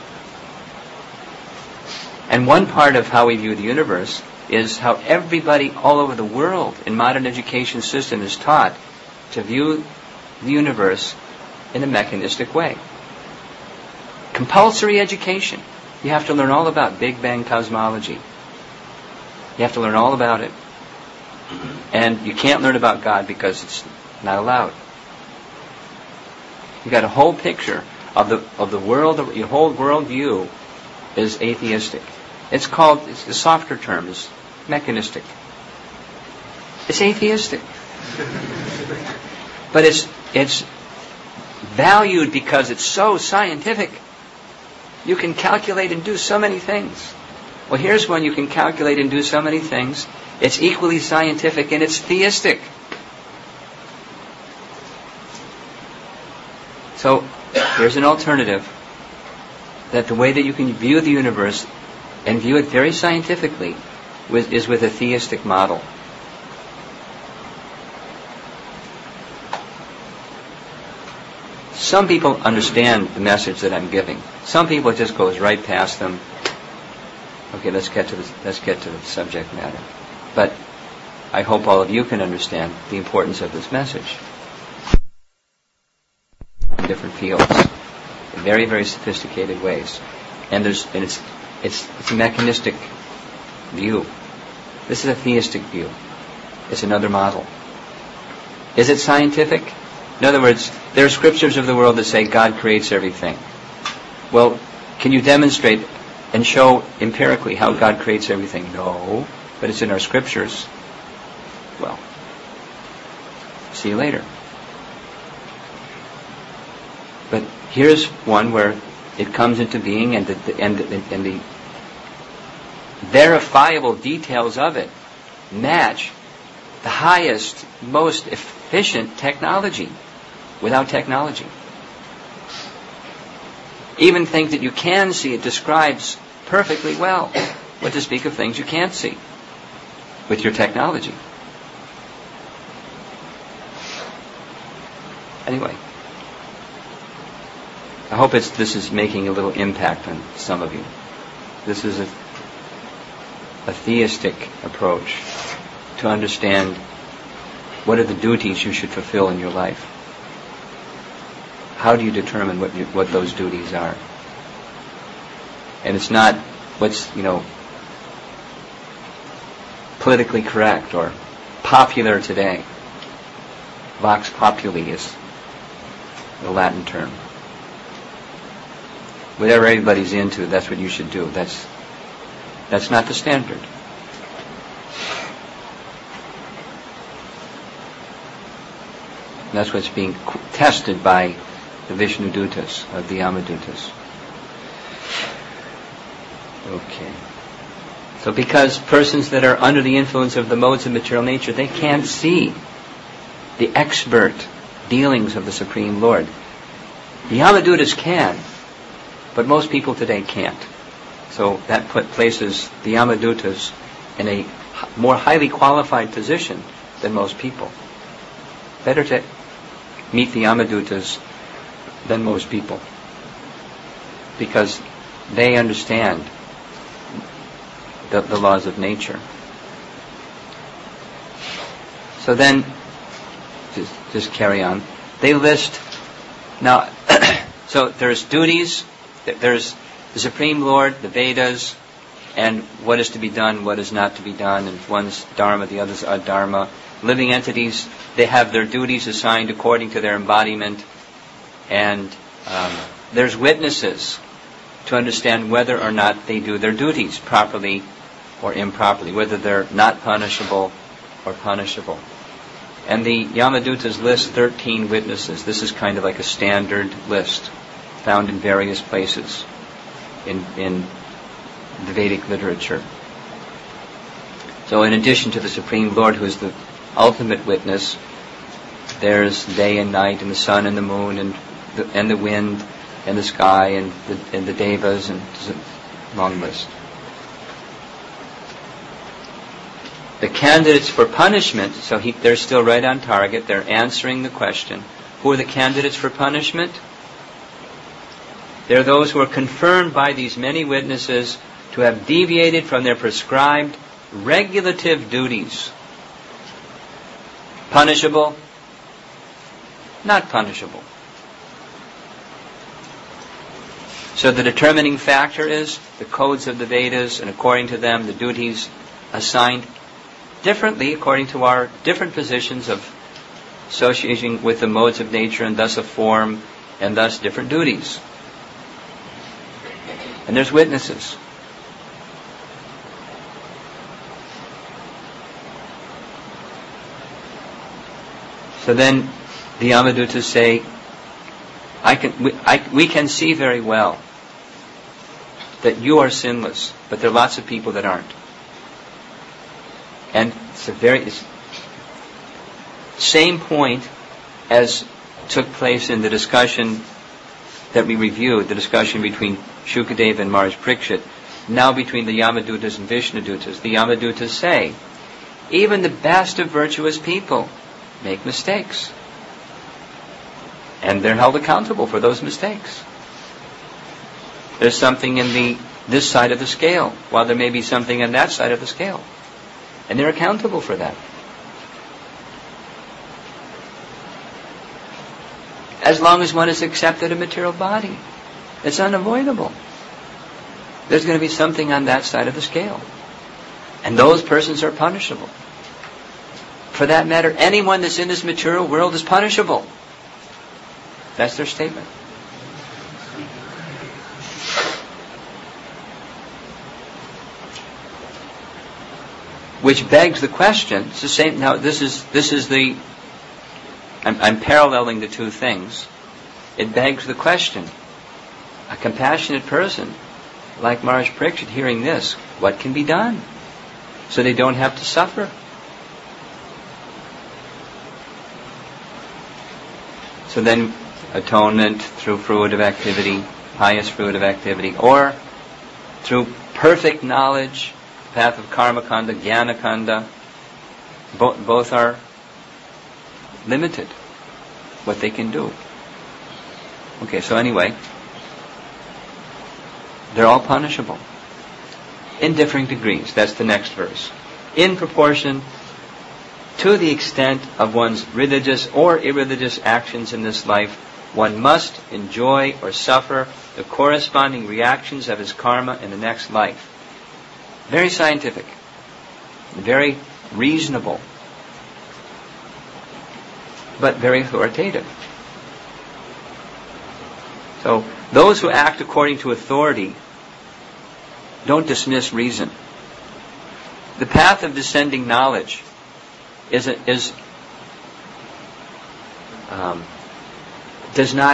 And one part of how we view the universe is how everybody all over the world in modern education system is taught to view the universe in a mechanistic way. Compulsory education. You have to learn all about Big Bang cosmology. You have to learn all about it. And you can't learn about God because it's not allowed. You got a whole picture of the world. Your whole worldview is atheistic. It's the softer term is mechanistic. It's atheistic. But it's valued because it's so scientific. You can calculate and do so many things. Well, here's one you can calculate and do so many things. It's equally scientific and it's theistic. So, here's an alternative, that the way that you can view the universe and view it very scientifically is with a theistic model. Some people understand the message that I'm giving. Some people it just goes right past them. Okay, let's get to the subject matter. But I hope all of you can understand the importance of this message. In different fields, in very, very sophisticated ways, and it's a mechanistic view. This is a theistic view. It's another model. Is it scientific? In other words, there are scriptures of the world that say God creates everything. Well, can you demonstrate and show empirically how God creates everything. No, but it's in our scriptures. Well, see you later. But here's one where it comes into being, and the verifiable details of it match the highest, most efficient technology without technology. Even things that you can see, it describes perfectly well. What to speak of things you can't see with your technology. Anyway, I hope this is making a little impact on some of you. This is a theistic approach to understand what are the duties you should fulfill in your life. How do you determine what those duties are? And it's not what's, politically correct or popular today. Vox populi is the Latin term. Whatever everybody's into, that's what you should do. That's not the standard. That's what's being tested by the Vishnu Dutas, or the Yamadutas. Okay. So because persons that are under the influence of the modes of material nature, they can't see the expert dealings of the Supreme Lord. The Yamadutas can, but most people today can't. So that places the Yamadutas in a more highly qualified position than most people. Better to meet the Yamadutas than most people, because they understand the laws of nature. So then, just carry on. They list now. So there's duties. There's the Supreme Lord, the Vedas, and what is to be done, what is not to be done, and one's dharma, the other's adharma. Living entities, they have their duties assigned according to their embodiment, and there's witnesses to understand whether or not they do their duties properly or improperly, whether they're not punishable or punishable. And the Yamadutas list 13 witnesses. This is kind of like a standard list found in various places in the Vedic literature. So in addition to the Supreme Lord, who is the ultimate witness, there's day and night, and the sun and the moon, and the wind, and the sky, and the devas, and it's a long list. The candidates for punishment, so they're still right on target. They're answering the question. Who are the candidates for punishment? They're those who are confirmed by these many witnesses to have deviated from their prescribed regulative duties. Punishable? Not punishable. So the determining factor is the codes of the Vedas, and according to them, the duties assigned differently according to our different positions of associating with the modes of nature, and thus a form, and thus different duties. And there's witnesses. So then the Yamadutas say, we can see very well that you are sinless, but there are lots of people that aren't. And it's same point as took place in the discussion that we reviewed, the discussion between Shukadeva and Maharaj Parikshit, now between the Yamadutas and Vishnudutas. The Yamadutas say, even the best of virtuous people make mistakes. And they're held accountable for those mistakes. There's something in this side of the scale, while there may be something on that side of the scale. And they're accountable for that. As long as one has accepted a material body, it's unavoidable. There's going to be something on that side of the scale. And those persons are punishable. For that matter, anyone that's in this material world is punishable. That's their statement. Which begs the question. It's the same. Now, this is the. I'm paralleling the two things. It begs the question. A compassionate person, like Maharaj Parikshit, hearing this, what can be done so they don't have to suffer? So then, atonement through fruitive activity, pious fruitive activity, or through perfect knowledge, path of karma kanda, jnana kanda, both are limited, what they can do. Okay, so anyway, they're all punishable in differing degrees. That's the next verse. In proportion to the extent of one's religious or irreligious actions in this life, one must enjoy or suffer the corresponding reactions of his karma in the next life. Very scientific, very reasonable, but very authoritative. So, those who act according to authority don't dismiss reason. The path of descending knowledge does not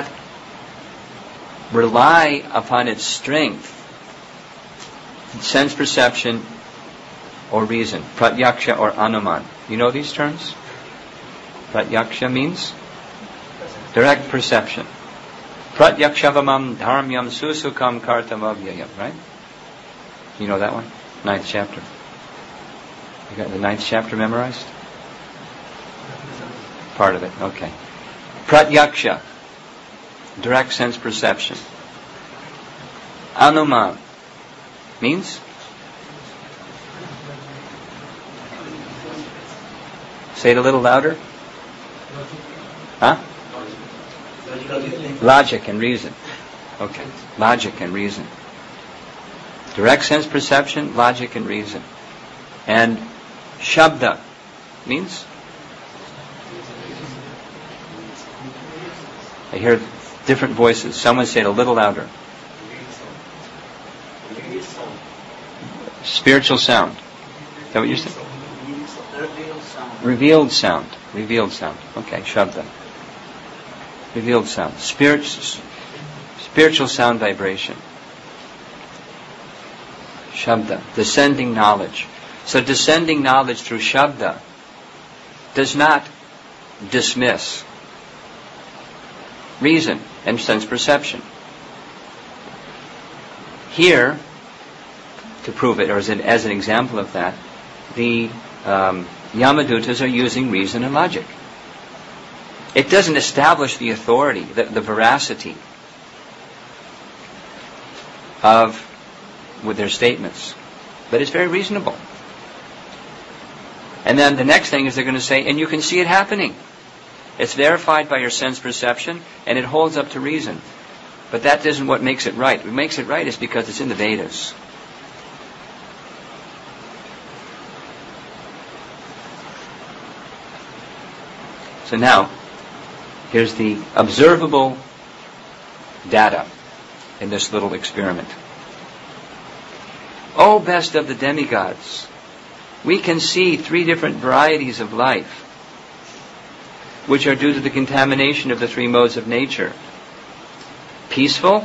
rely upon its strength, sense perception, or reason. Pratyaksha or anuman. You know these terms? Pratyaksha means direct perception. Pratyakshavamam dharmyam susukam kartamavyayam. Right? You know that one? 9th chapter. You got the 9th chapter memorized? Part of it. Okay. Pratyaksha. Direct sense perception. Anuman means? Say it a little louder. Huh? Logic and reason. Okay. Logic and reason. Direct sense perception, logic and reason. And shabda means? I hear different voices. Someone say it a little louder. Spiritual sound. Is that what you said? Revealed sound. Revealed sound. Okay, shabda. Revealed sound. Spiritual sound vibration. Shabda. Descending knowledge. So descending knowledge through shabda does not dismiss reason and sense perception. Here, to prove it, or as an example of that, the Yamadutas are using reason and logic. It doesn't establish the authority, the veracity with their statements, but it's very reasonable. And then the next thing is they're going to say, and you can see it happening. It's verified by your sense perception, and it holds up to reason. But that isn't what makes it right. What makes it right is because it's in the Vedas. So now, here's the observable data in this little experiment. O best of the demigods, we can see 3 different varieties of life, which are due to the contamination of the 3 modes of nature. Peaceful,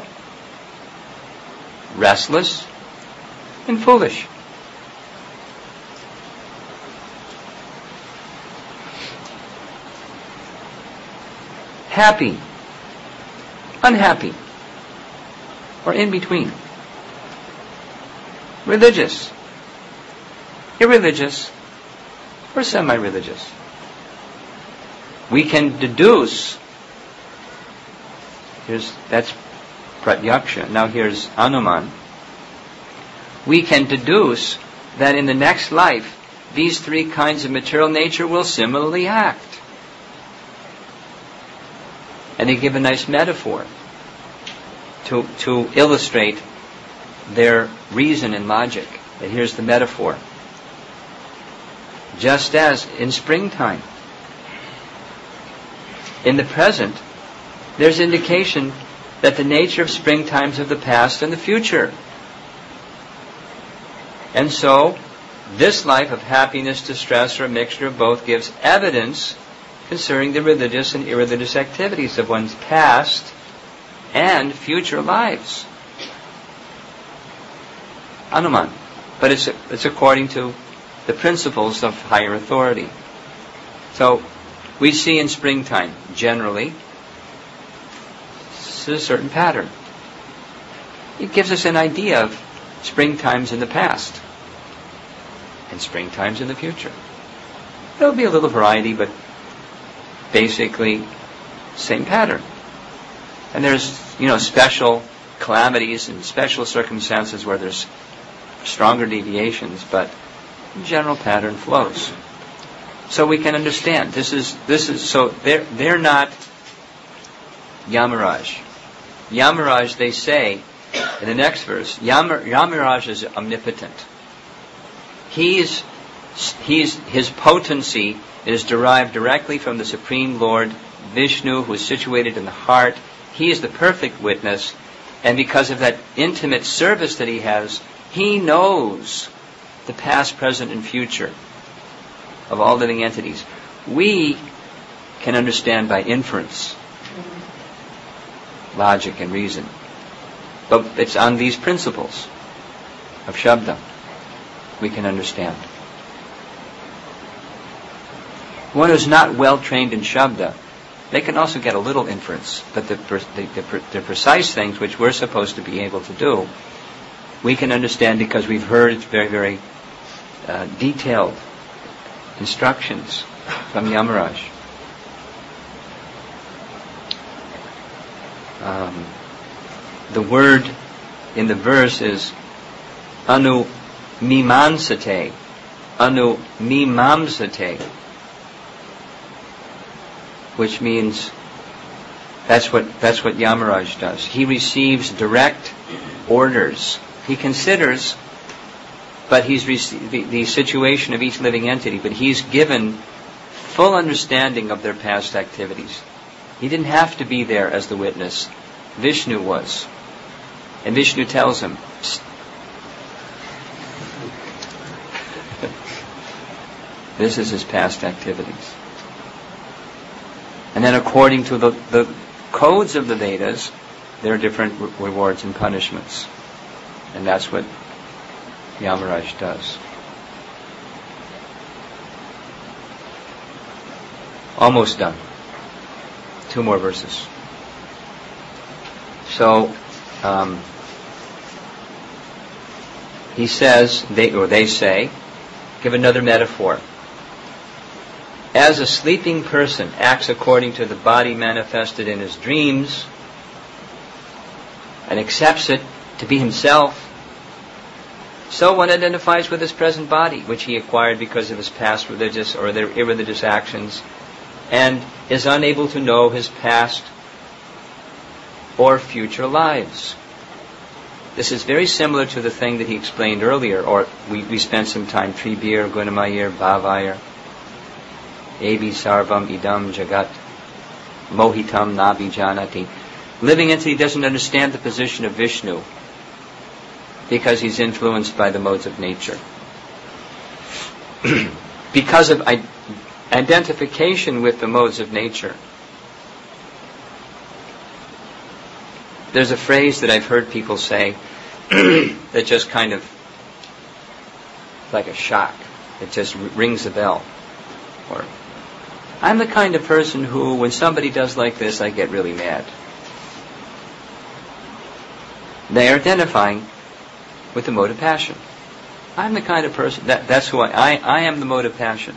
restless, and foolish. Happy, unhappy, or in between. Religious, irreligious, or semi-religious. We can deduce, that's pratyaksha, now here's anuman. We can deduce that in the next life, these 3 kinds of material nature will similarly act. And they give a nice metaphor to illustrate their reason and logic. And here's the metaphor. Just as in springtime, in the present, there's indication that the nature of springtimes of the past and the future. And so, This life of happiness, distress, or a mixture of both gives evidence concerning the religious and irreligious activities of one's past and future lives. Anuman. But it's according to the principles of higher authority. So, we see in springtime, generally, this is a certain pattern. It gives us an idea of springtimes in the past and springtimes in the future. There'll be a little variety, but basically, same pattern. And there's, special calamities and special circumstances where there's stronger deviations, but the general pattern flows. So we can understand. This is so they're not Yamaraj. Yamaraj, they say in the next verse, Yamaraj is omnipotent. His potency is derived directly from the Supreme Lord Vishnu, who is situated in the heart. He is the perfect witness, and because of that intimate service that he has, he knows the past, present, and future of all living entities. We can understand by inference, logic and reason. But it's on these principles of Shabda we can understand. One who's not well trained in Shabda, they can also get a little inference, but the precise things which we're supposed to be able to do, we can understand because we've heard very, very detailed instructions from Yamaraj. The word in the verse is anu mimamsate, which means that's what Yamaraj does. He receives direct orders. He considers, but he's the situation of each living entity, but he's given full understanding of their past activities. He didn't have to be there as the witness. Vishnu was. And Vishnu tells him, this is his past activities. And then according to the codes of the Vedas, there are different rewards and punishments. And that's what Yamaraj does. Almost done. 2 more verses. So, he says, they say, give another metaphor. As a sleeping person acts according to the body manifested in his dreams and accepts it to be himself, so one identifies with his present body, which he acquired because of his past religious or their irreligious actions, and is unable to know his past or future lives. This is very similar to the thing that he explained earlier, or we spent some time, Tribir, Gunamayir, Bhavayir, Ebi Sarvam Idam Jagat, Mohitam Nabi Janati. Living entity doesn't understand the position of Vishnu because he's influenced by the modes of nature. Because of identification with the modes of nature. There's a phrase that I've heard people say that just kind of like a shock. It just rings a bell. Or, I'm the kind of person who, when somebody does like this, I get really mad. They are identifying with the mode of passion. I'm the kind of person, that's who I am the mode of passion.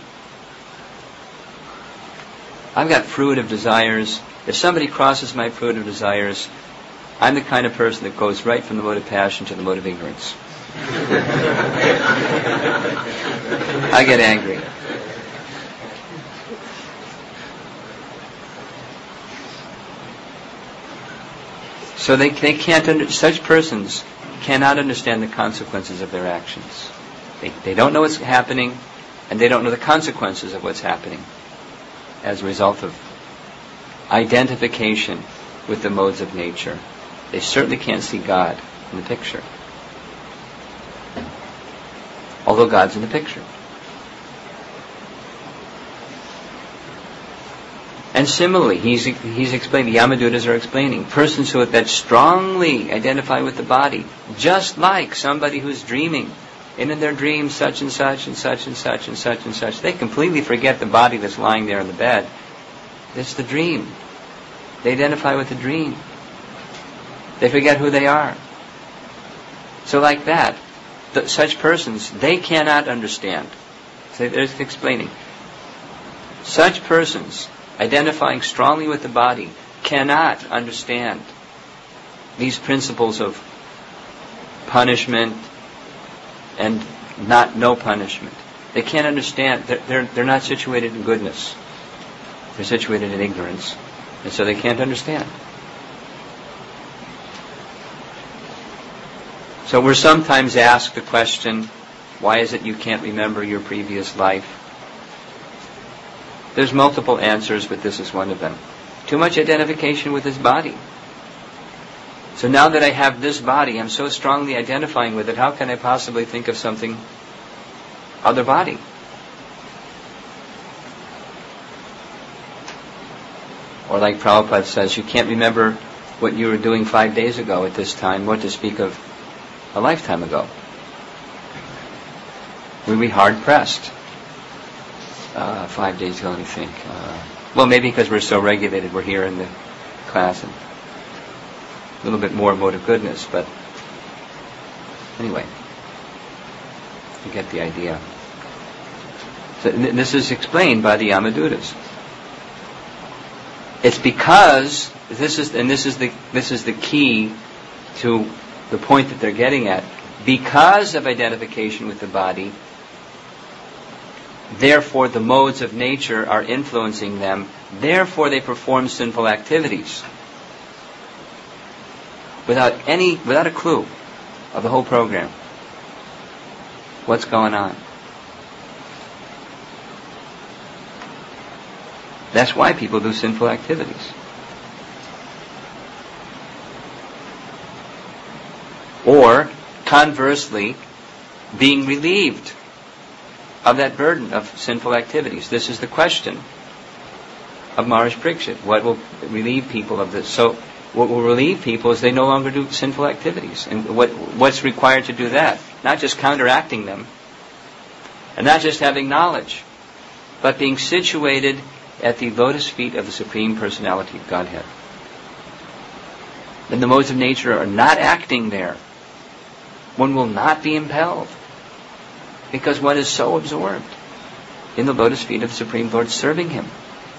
I've got fruitive desires. If somebody crosses my fruitive desires, I'm the kind of person that goes right from the mode of passion to the mode of ignorance. I get angry. So they can't such persons cannot understand the consequences of their actions. They don't know what's happening, and they don't know the consequences of what's happening as a result of identification with the modes of nature. They certainly can't see God in the picture. although God's in the picture. And similarly, he's explaining, the Yamadutas are explaining, persons that strongly identify with the body, just like somebody who's dreaming, and in their dreams such and such and such and such and such and such, they completely forget the body that's lying there in the bed. It's the dream. They identify with the dream. They forget who they are. So like that, such persons, they cannot understand. So they're explaining. Such persons, identifying strongly with the body, cannot understand these principles of punishment and no punishment. They can't understand. They're not situated in goodness. They're situated in ignorance, and so they can't understand. So we're sometimes asked the question, why is it you can't remember your previous life? There's multiple answers, but this is one of them. Too much identification with this body. So now that I have this body, I'm so strongly identifying with it, how can I possibly think of something other body? Or like Prabhupada says, you can't remember what you were doing 5 days ago at this time, what to speak of a lifetime ago. We'd be hard pressed. 5 days ago, let me think. Well, maybe because we're so regulated, we're here in the class, and a little bit more mode of goodness, but anyway, you get the idea. So this is explained by the Yamadutas. It's because this is the key to the point that they're getting at. Because of identification with the body, therefore the modes of nature are influencing them. Therefore they perform sinful activities without a clue of the whole program. What's going on? That's why people do sinful activities. Or, conversely, being relieved of that burden of sinful activities. This is the question of Maharaj Parikshit. What will relieve people of this? So, what will relieve people is they no longer do sinful activities. And what's required to do that? Not just counteracting them, and not just having knowledge, but being situated at the lotus feet of the Supreme Personality of Godhead. Then the modes of nature are not acting there. One will not be impelled, because one is so absorbed in the lotus feet of the Supreme Lord, serving Him.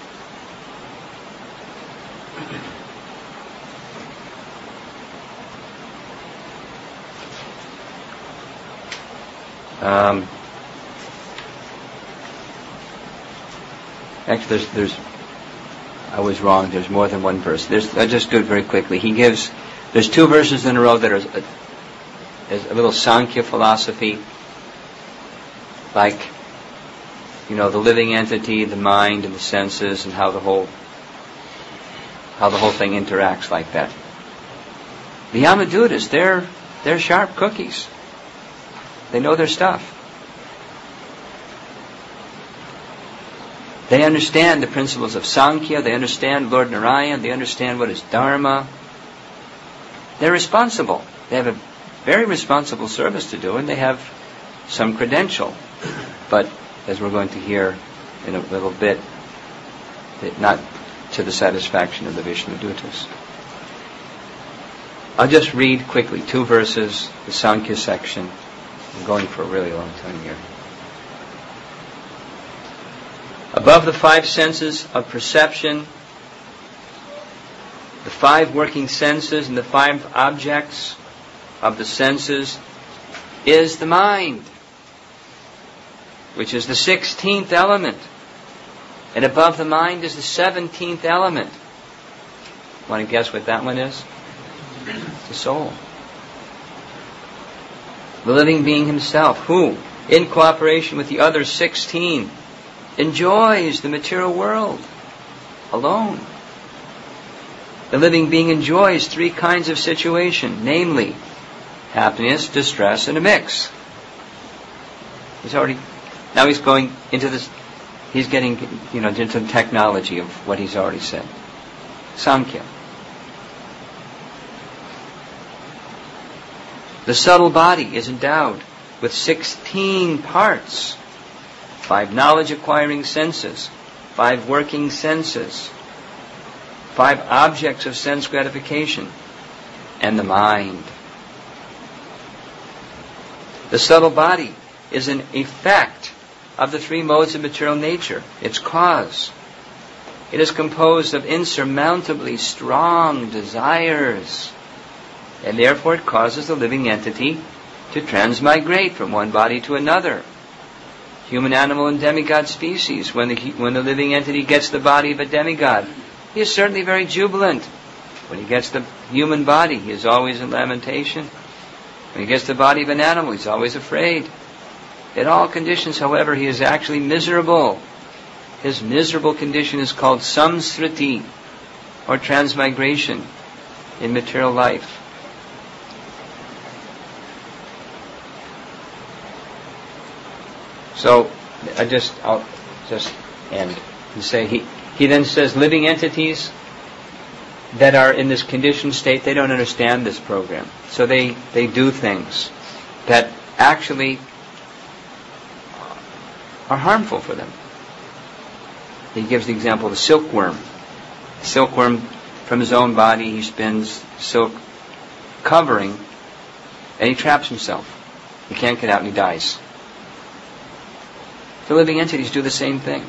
Actually, I was wrong. There's more than one verse. I'll just do it very quickly. There's 2 verses in a row that are a little Sankhya philosophy, like, the living entity, the mind, and the senses, and how the whole thing interacts like that. The Yamadutas, they're sharp cookies. They know their stuff. They understand the principles of Sankhya. They understand Lord Narayan. They understand what is Dharma. They're responsible. They have a very responsible service to do, and they have some credential. But, as we're going to hear in a little bit, not to the satisfaction of the Vishnudutas. I'll just read quickly 2 verses, the Sankhya section. I'm going for a really long time here. Above the 5 senses of perception, the 5 working senses and the 5 objects of the senses is the mind, which is the 16th element. And above the mind is the 17th element. Want to guess what that one is? The soul. The living being himself, who, in cooperation with the other 16, enjoys the material world alone. The living being enjoys 3 kinds of situation, namely, happiness, distress, and a mix. Now he's going into this, he's getting, into the technology of what he's already said. Samkhya. The subtle body is endowed with 16 parts, 5 knowledge-acquiring senses, 5 working senses, 5 objects of sense gratification, and the mind. The subtle body is an effect of the 3 modes of material nature, its cause. It is composed of insurmountably strong desires, and therefore it causes the living entity to transmigrate from one body to another. Human, animal, and demigod species, when the living entity gets the body of a demigod, he is certainly very jubilant. When he gets the human body, he is always in lamentation. When he gets the body of an animal, he's always afraid. In all conditions, however, he is actually miserable. His miserable condition is called samsriti, or transmigration, in material life. So, I'll just end and say, he then says living entities that are in this conditioned state, they don't understand this program. So they do things that actually are harmful for them. He gives the example of a silkworm. Silkworm, from his own body, he spins silk covering, and he traps himself. He can't get out and he dies. The living entities do the same thing.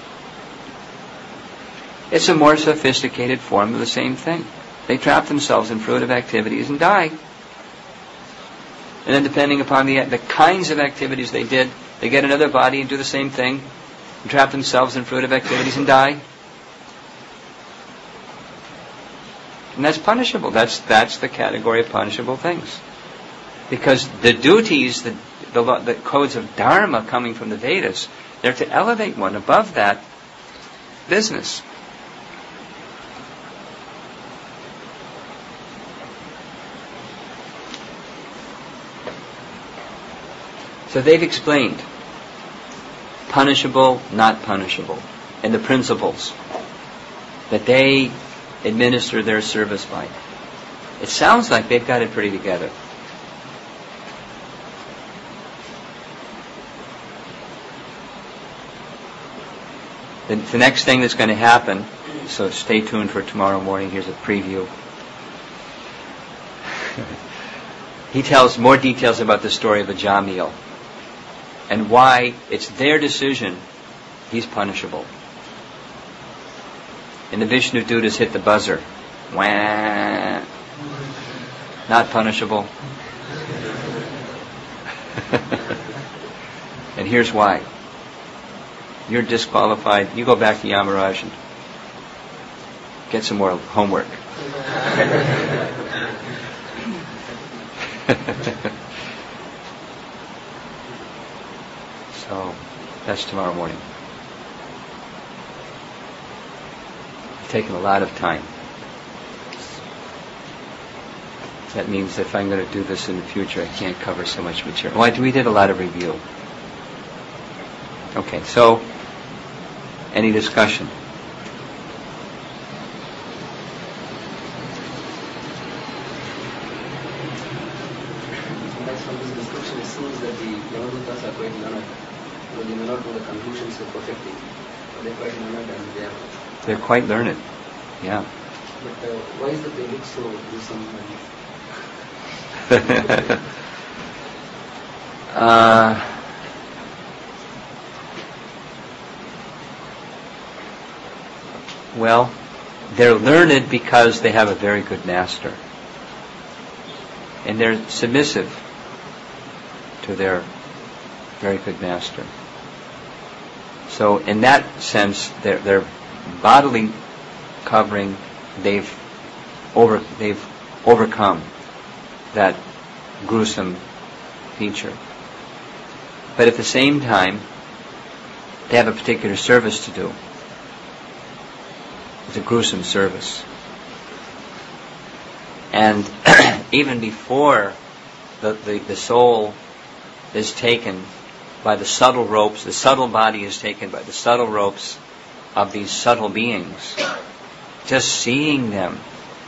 It's a more sophisticated form of the same thing. They trap themselves in fruitive activities and die. And then depending upon the kinds of activities they did, they get another body and do the same thing, and trap themselves in fruitive activities and die. And that's punishable. That's the category of punishable things. Because the duties, the codes of Dharma coming from the Vedas, they're to elevate one above that business. So they've explained punishable, not punishable, and the principles that they administer their service by. It sounds like they've got it pretty together. The next thing that's going to happen, so stay tuned for tomorrow morning. Here's a preview. He tells more details about the story of Ajamil and why it's their decision he's punishable. And the Vishnu Dutas hit the buzzer. Wah. Not punishable. And here's why. You're disqualified. You go back to Yamaraj and get some more homework. So, that's tomorrow morning. It's taken a lot of time. That means that if I'm going to do this in the future, I can't cover so much material. Well, we did a lot of review. Okay, so, any discussion? Sometimes from this description it seems that the Yamadutas are quite learned. They may not know the conclusions so perfectly, but they're quite learned and they're quite learned, yeah. But why is that they look so gruesome? Well, they're learned because they have a very good master. And they're submissive to their very good master. So in that sense, their bodily covering, they've overcome that gruesome feature. But at the same time, they have a particular service to do. It's a gruesome service. And even before the soul is taken by the subtle ropes. The subtle body is taken by the subtle ropes of these subtle beings. Just seeing them,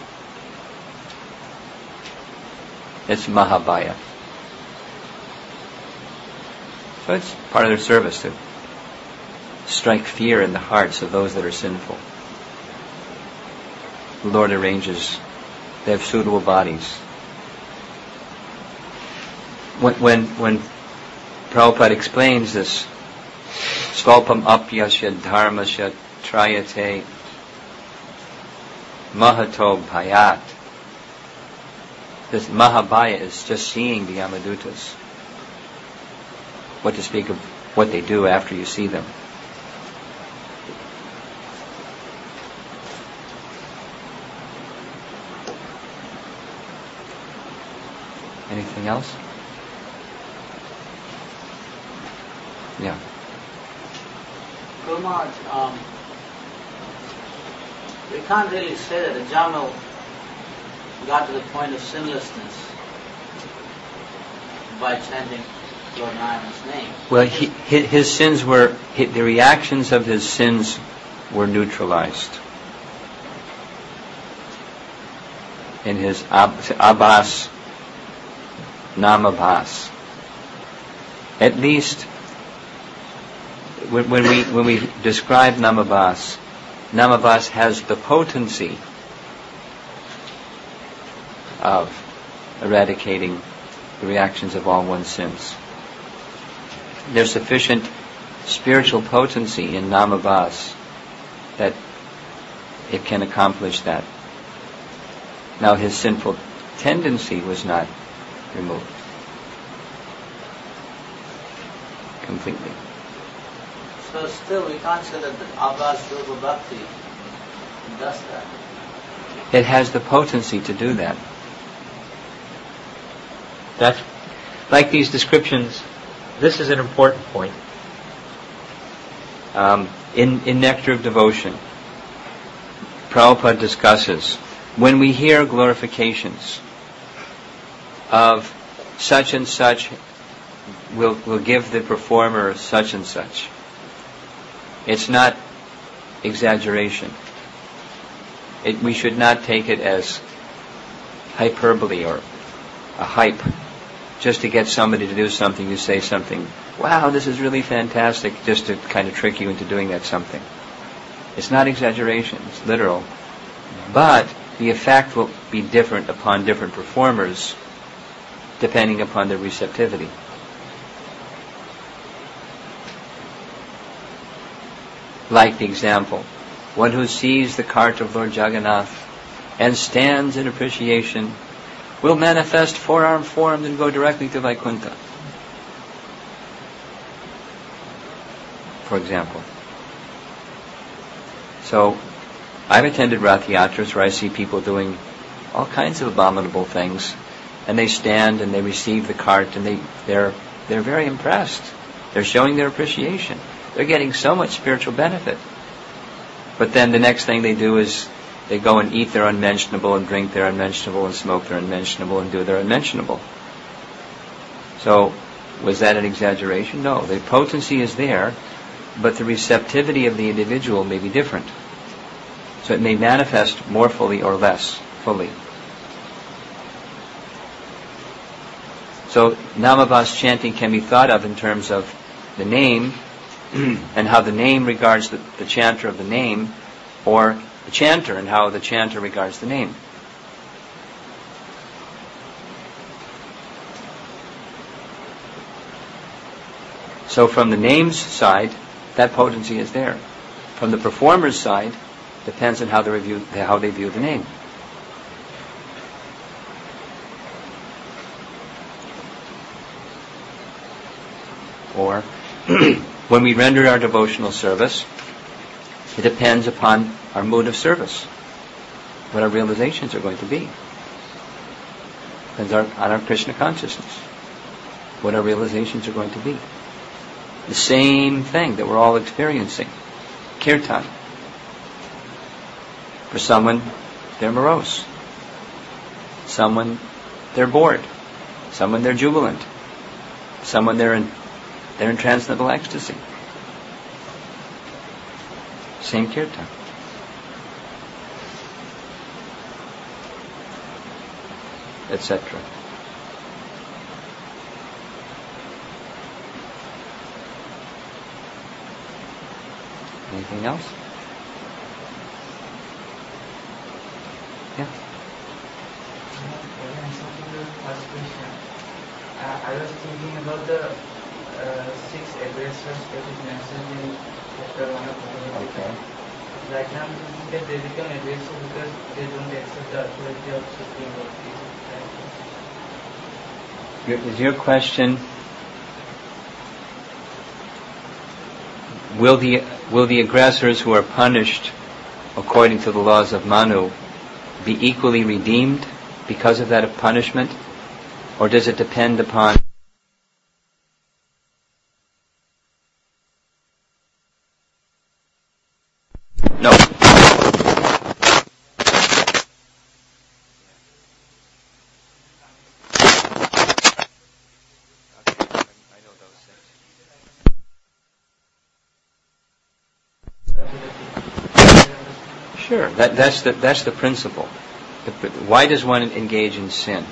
it's Mahabhaya. So it's part of their service to strike fear in the hearts of those that are sinful. The Lord arranges, they have suitable bodies. When Prabhupada explains this, Svalpam apyasya dharmasya trayate mahato bhayat. This Mahabhaya is just seeing the Yamadutas. What to speak of what they do after you see them. Anything else? Yeah. Guru Maharaj, we can't really say that a Jamal got to the point of sinlessness by chanting Lord Narayana's name. Well, his sins were, the reactions of his sins were neutralized. In his Abhas, Namabhas. At least, when we describe Namabhas, Namabhas has the potency of eradicating the reactions of all one's sins. There's sufficient spiritual potency in Namabhas that it can accomplish that. Now his sinful tendency was not removed completely. So still we can't say that the Abhas Rupa Bhakti does that. It has the potency to do that. That's like these descriptions. This is an important point. In Nectar of Devotion, Prabhupada discusses when we hear glorifications of such and such, will give the performer such and such. It's not exaggeration. We should not take it as hyperbole or a hype. Just to get somebody to do something, you say something, wow, this is really fantastic, just to kind of trick you into doing that something. It's not exaggeration, it's literal. But the effect will be different upon different performers, depending upon their receptivity. Like the example, one who sees the cart of Lord Jagannath and stands in appreciation will manifest four-armed forms and go directly to Vaikuntha. For example. So, I've attended Rath Yatras where I see people doing all kinds of abominable things, and they stand and they receive the cart and they're very impressed. They're showing their appreciation. They're getting so much spiritual benefit. But then the next thing they do is they go and eat their unmentionable and drink their unmentionable and smoke their unmentionable and do their unmentionable. So, was that an exaggeration? No. The potency is there, but the receptivity of the individual may be different. So it may manifest more fully or less fully. So Namabhas chanting can be thought of in terms of the name and how the name regards the chanter of the name, or the chanter and how the chanter regards the name. So from the name's side, that potency is there. From the performer's side, depends on how they view the name. Or when we render our devotional service, it depends upon our mood of service, what our realizations are going to be. Depends on our Krishna consciousness, what our realizations are going to be. The same thing that we're all experiencing. Kirtan. For someone, they're morose. Someone, they're bored. Someone, they're jubilant. Someone, they're They're in transcendental ecstasy. Same kirtan. Etc. Anything else? Yeah. I was thinking about the 6 aggressors that is mentioned in chapter 1 of Bhagavad Gita. Okay. Right now, that they become aggressive because they don't accept the authority of Supreme Lord. Is your question, will the aggressors who are punished according to the laws of Manu be equally redeemed because of that punishment? Or does it depend upon No. Sure, that's the principle. Why does one engage in sin?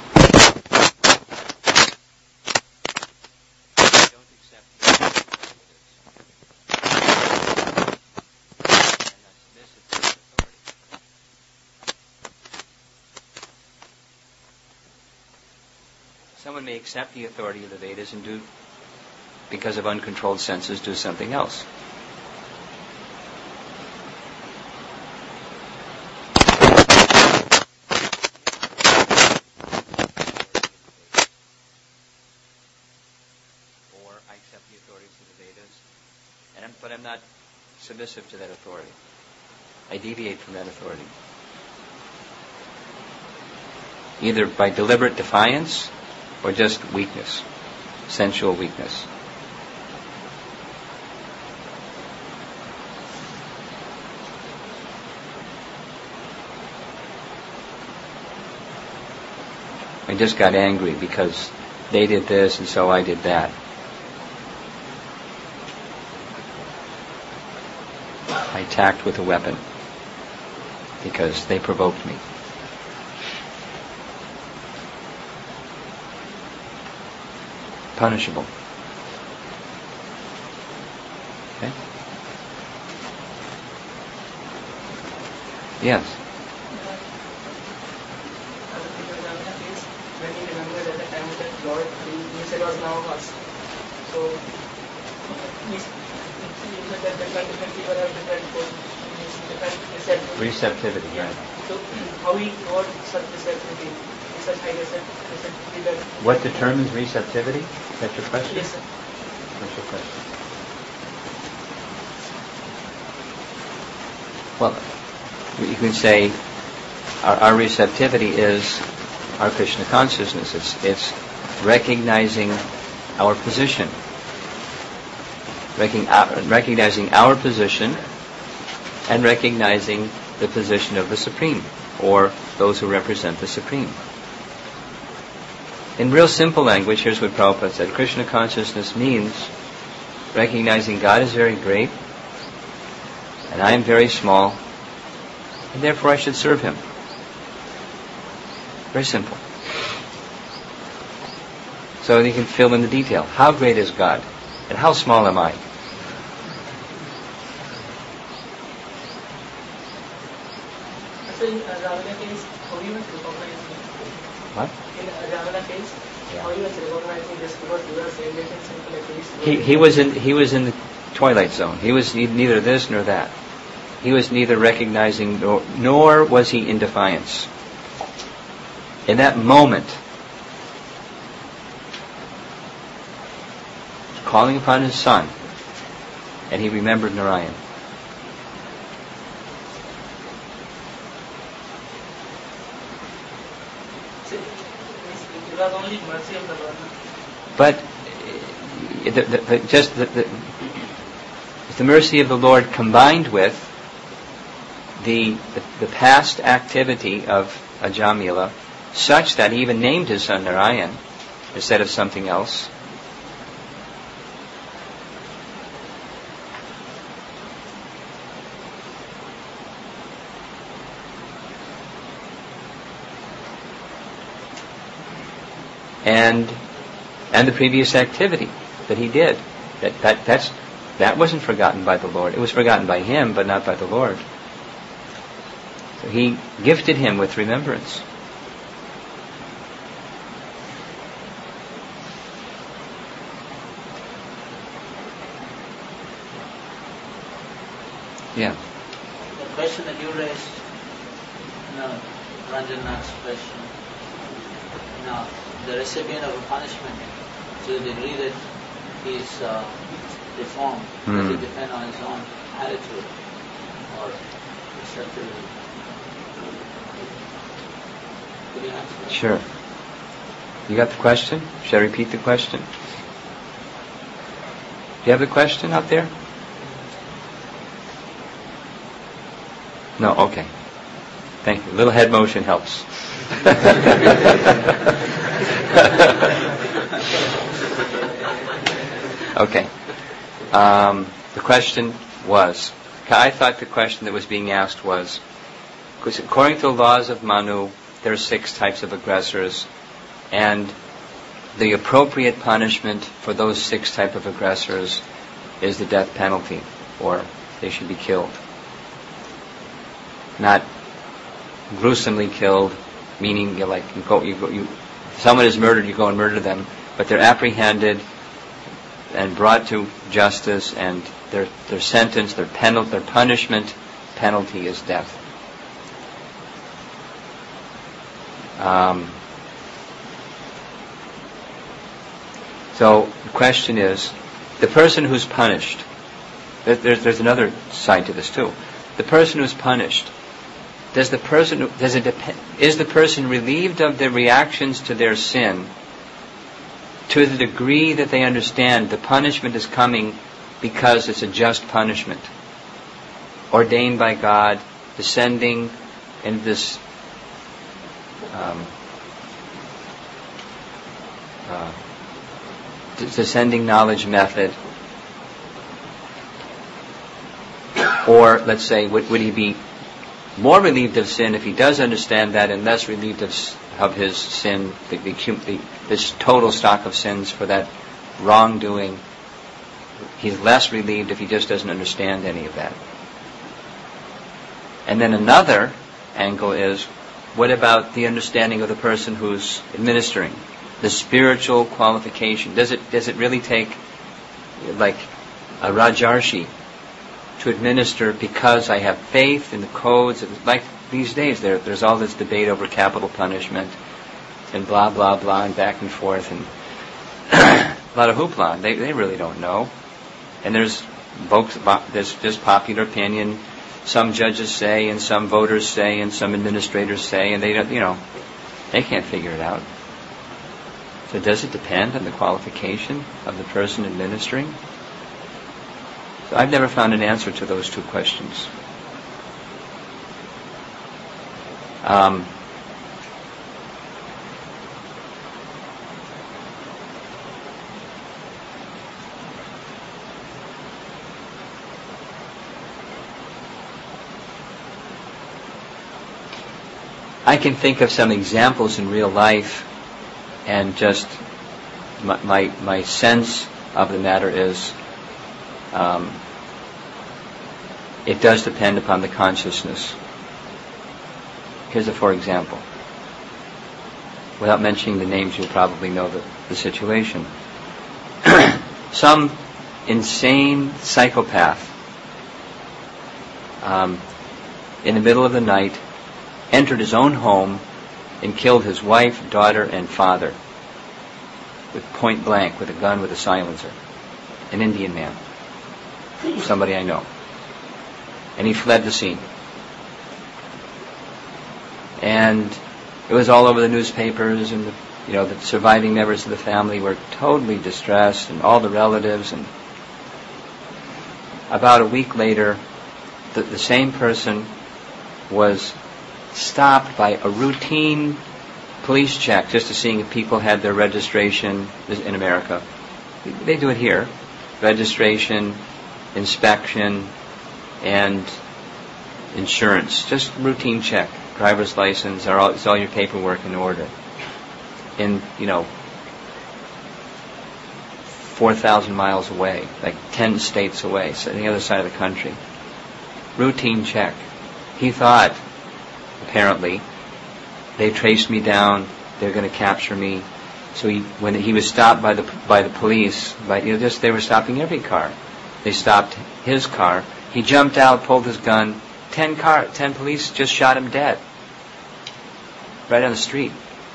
Someone may accept the authority of the Vedas and do, because of uncontrolled senses, do something else. Or I accept the authorities of the Vedas, but I'm not submissive to that authority. I deviate from that authority. Either by deliberate defiance or just weakness, sensual weakness. I just got angry because they did this and so I did that. I attacked with a weapon because they provoked me. Punishable. Okay? Yes. When he remembered at the time that Lord, he said was now us. So, he said that different people have different receptivity. Receptivity, right. So, how he got such receptivity, such high receptivity that... What determines receptivity? Is that your question? Yes, sir. What's your question? Well, you can say our receptivity is our Krishna consciousness. It's recognizing our position. Recognizing our position and recognizing the position of the Supreme, or those who represent the Supreme. In real simple language, here's what Prabhupada said. Krishna consciousness means recognizing God is very great, and I am very small, and therefore I should serve Him. Very simple. So you can fill in the detail. How great is God? And how small am I? So in Ravana case, how you must recognize me? What? In Ravana case, how you must recognize me just because you are saying that in simple activities? He was in the twilight zone. He was neither this nor that. He was neither recognizing nor was he in defiance. In that moment, calling upon his son, and he remembered Narayan. It was only mercy of the Lord. But the mercy of the Lord combined with the past activity of Ajamila, such that he even named his son Narayan instead of something else, and the previous activity that he did. That wasn't forgotten by the Lord. It was forgotten by him, but not by the Lord. So he gifted him with remembrance. Yeah. The question that you raised, Ranjanath's question, the recipient of a punishment, to the degree that he's reformed, does it depend on his own attitude or receptivity? Could you answer that? Sure. You got the question? Shall I repeat the question? Do you have the question out there? No, okay. Thank you. A little head motion helps. Okay. The question was, I thought the question that was being asked was, because according to the laws of Manu, there are 6 types of aggressors, and the appropriate punishment for those 6 types of aggressors is the death penalty, or they should be killed. Not gruesomely killed, meaning someone is murdered, you go and murder them, but they're apprehended and brought to justice, and their sentence, their punishment, penalty is death. So the question is, the person who's punished, there's another side to this too. The person who's punished, is the person relieved of their reactions to their sin to the degree that they understand the punishment is coming because it's a just punishment, ordained by God, descending in this descending knowledge method? Or, let's say, would he be more relieved of sin if he does understand that, and less relieved of his sin, this total stock of sins for that wrongdoing? He's less relieved if he just doesn't understand any of that. And then another angle is, what about the understanding of the person who's administering? The spiritual qualification. Does it really take, like a Rajarshi, to administer because I have faith in the codes? Like these days, there's all this debate over capital punishment and blah, blah, blah, and back and forth, and a lot of hoopla. They really don't know. And there's just popular opinion. Some judges say, and some voters say, and some administrators say, and they don't, they can't figure it out. So does it depend on the qualification of the person administering? So I've never found an answer to those 2 questions. I can think of some examples in real life, and just my sense of the matter is, it does depend upon the consciousness. Here's a for example. Without mentioning the names, you'll probably know the situation. Some insane psychopath in the middle of the night entered his own home and killed his wife, daughter, and father with point blank, with a gun, with a silencer. An Indian man. Somebody I know. And he fled the scene. And it was all over the newspapers, and the surviving members of the family were totally distressed, and all the relatives. And about a week later, the same person was stopped by a routine police check just to see if people had their registration in America. They do it here. Registration, inspection, and insurance. Just routine check. Driver's license, is all your paperwork in order. And, 4,000 miles away, like 10 states away, so on the other side of the country. Routine check. He thought, apparently, they traced me down, they're going to capture me. So when he was stopped by the police, they were stopping every car. They stopped his car. He jumped out, pulled his gun. 10 police just shot him dead. Right on the street.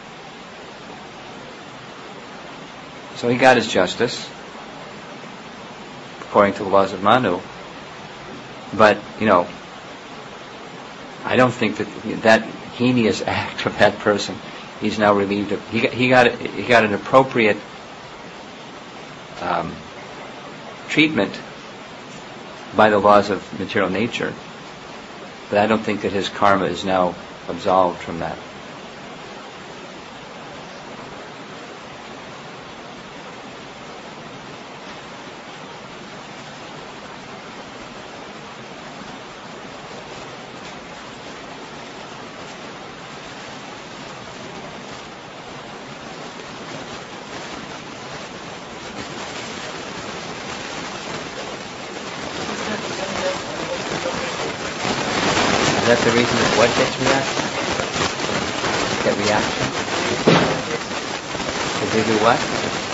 So he got his justice, according to the laws of Manu. But, I don't think that heinous act of that person, he's now relieved of. He got an appropriate treatment by the laws of material nature. But I don't think that his karma is now absolved from that. Is that the reason that what gets reaction? Get reaction? Did they do what?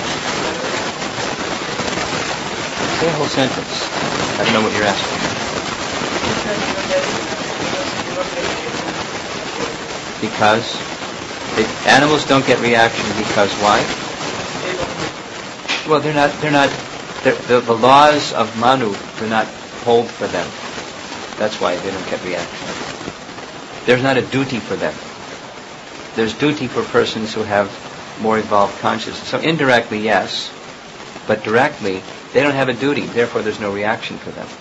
Say a whole sentence. I don't know what you're asking. Because animals don't get reaction because why? Well, the laws of Manu do not hold for them. That's why they don't get reaction. There's not a duty for them. There's duty for persons who have more evolved consciousness. So indirectly, yes, but directly, they don't have a duty. Therefore, there's no reaction for them.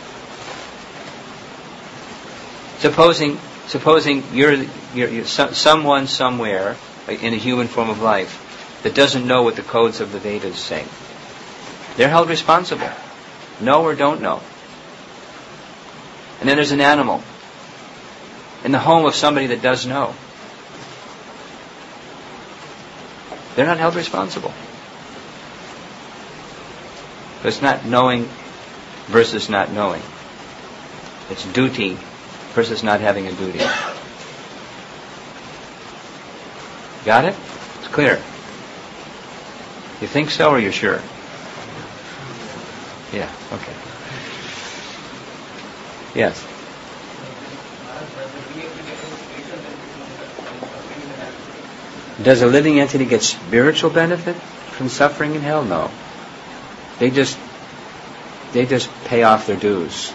Supposing you're someone somewhere in a human form of life that doesn't know what the codes of the Vedas say. They're held responsible. Know or don't know. And then there's an animal in the home of somebody that does know. They're not held responsible. So it's not knowing versus not knowing. It's duty versus not having a duty. Got it? It's clear. You think so or you're sure? Yeah, okay. Yes. Does a living entity get spiritual benefit from suffering in hell? No. They just pay off their dues.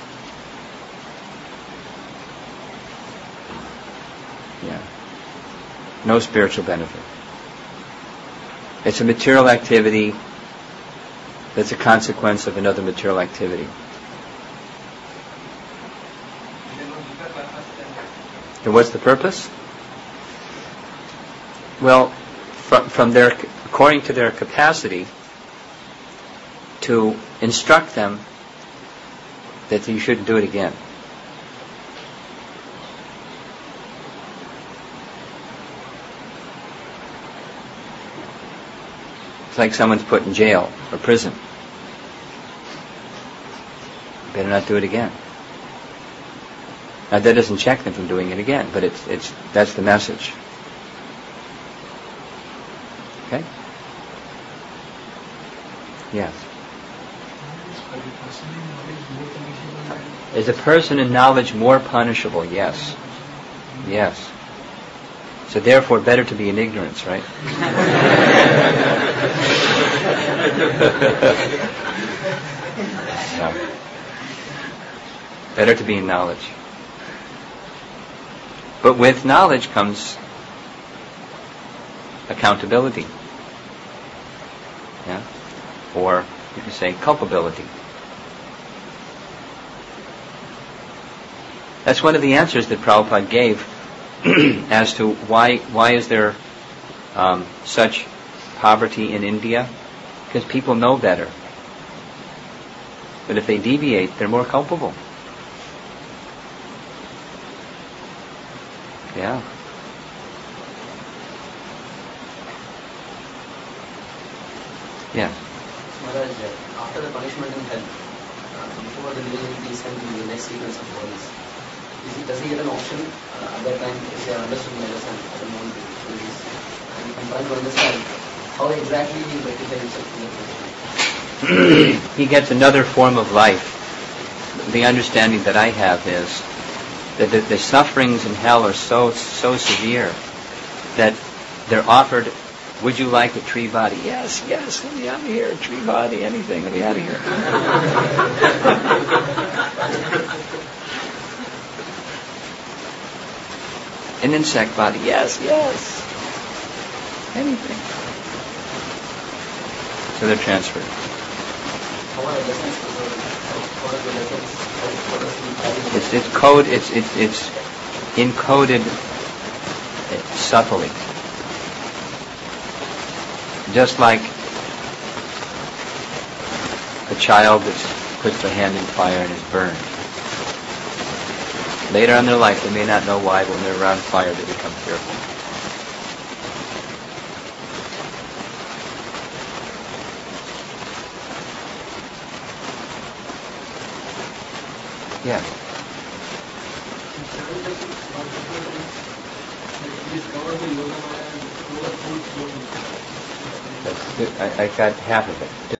Yeah. No spiritual benefit. It's a material activity that's a consequence of another material activity. And what's the purpose? Well, according to their capacity, to instruct them that you shouldn't do it again. It's like someone's put in jail or prison. You better not do it again. Now that doesn't check them from doing it again, but that's the message. Okay? Yes. Is a person in knowledge more punishable? Yes. Yes. So therefore, better to be in ignorance, right? So, better to be in knowledge. But with knowledge comes accountability. Yeah? Or you can say culpability. That's one of the answers that Prabhupada gave as to why is there such poverty in India? Because people know better. But if they deviate, they're more culpable. Yeah. Yeah. Maharaj, after the punishment in hell, before the living is sent to the next sequence of bodies, does he get an option at that time if they are understood by us and I don't want to do this? And I'm trying to understand how exactly he rectify himself in the position. He gets another form of life. The understanding that I have is that the sufferings in hell are so severe that they're offered, would you like a tree body? Yes, let me out of here. Tree body, anything, let me out of here. An insect body, yes, anything. So they're transferred. It's encoded subtly. Just like a child that puts their hand in fire and is burned. Later on in their life, they may not know why, but when they're around fire, they become fearful. Yeah. I got half of it.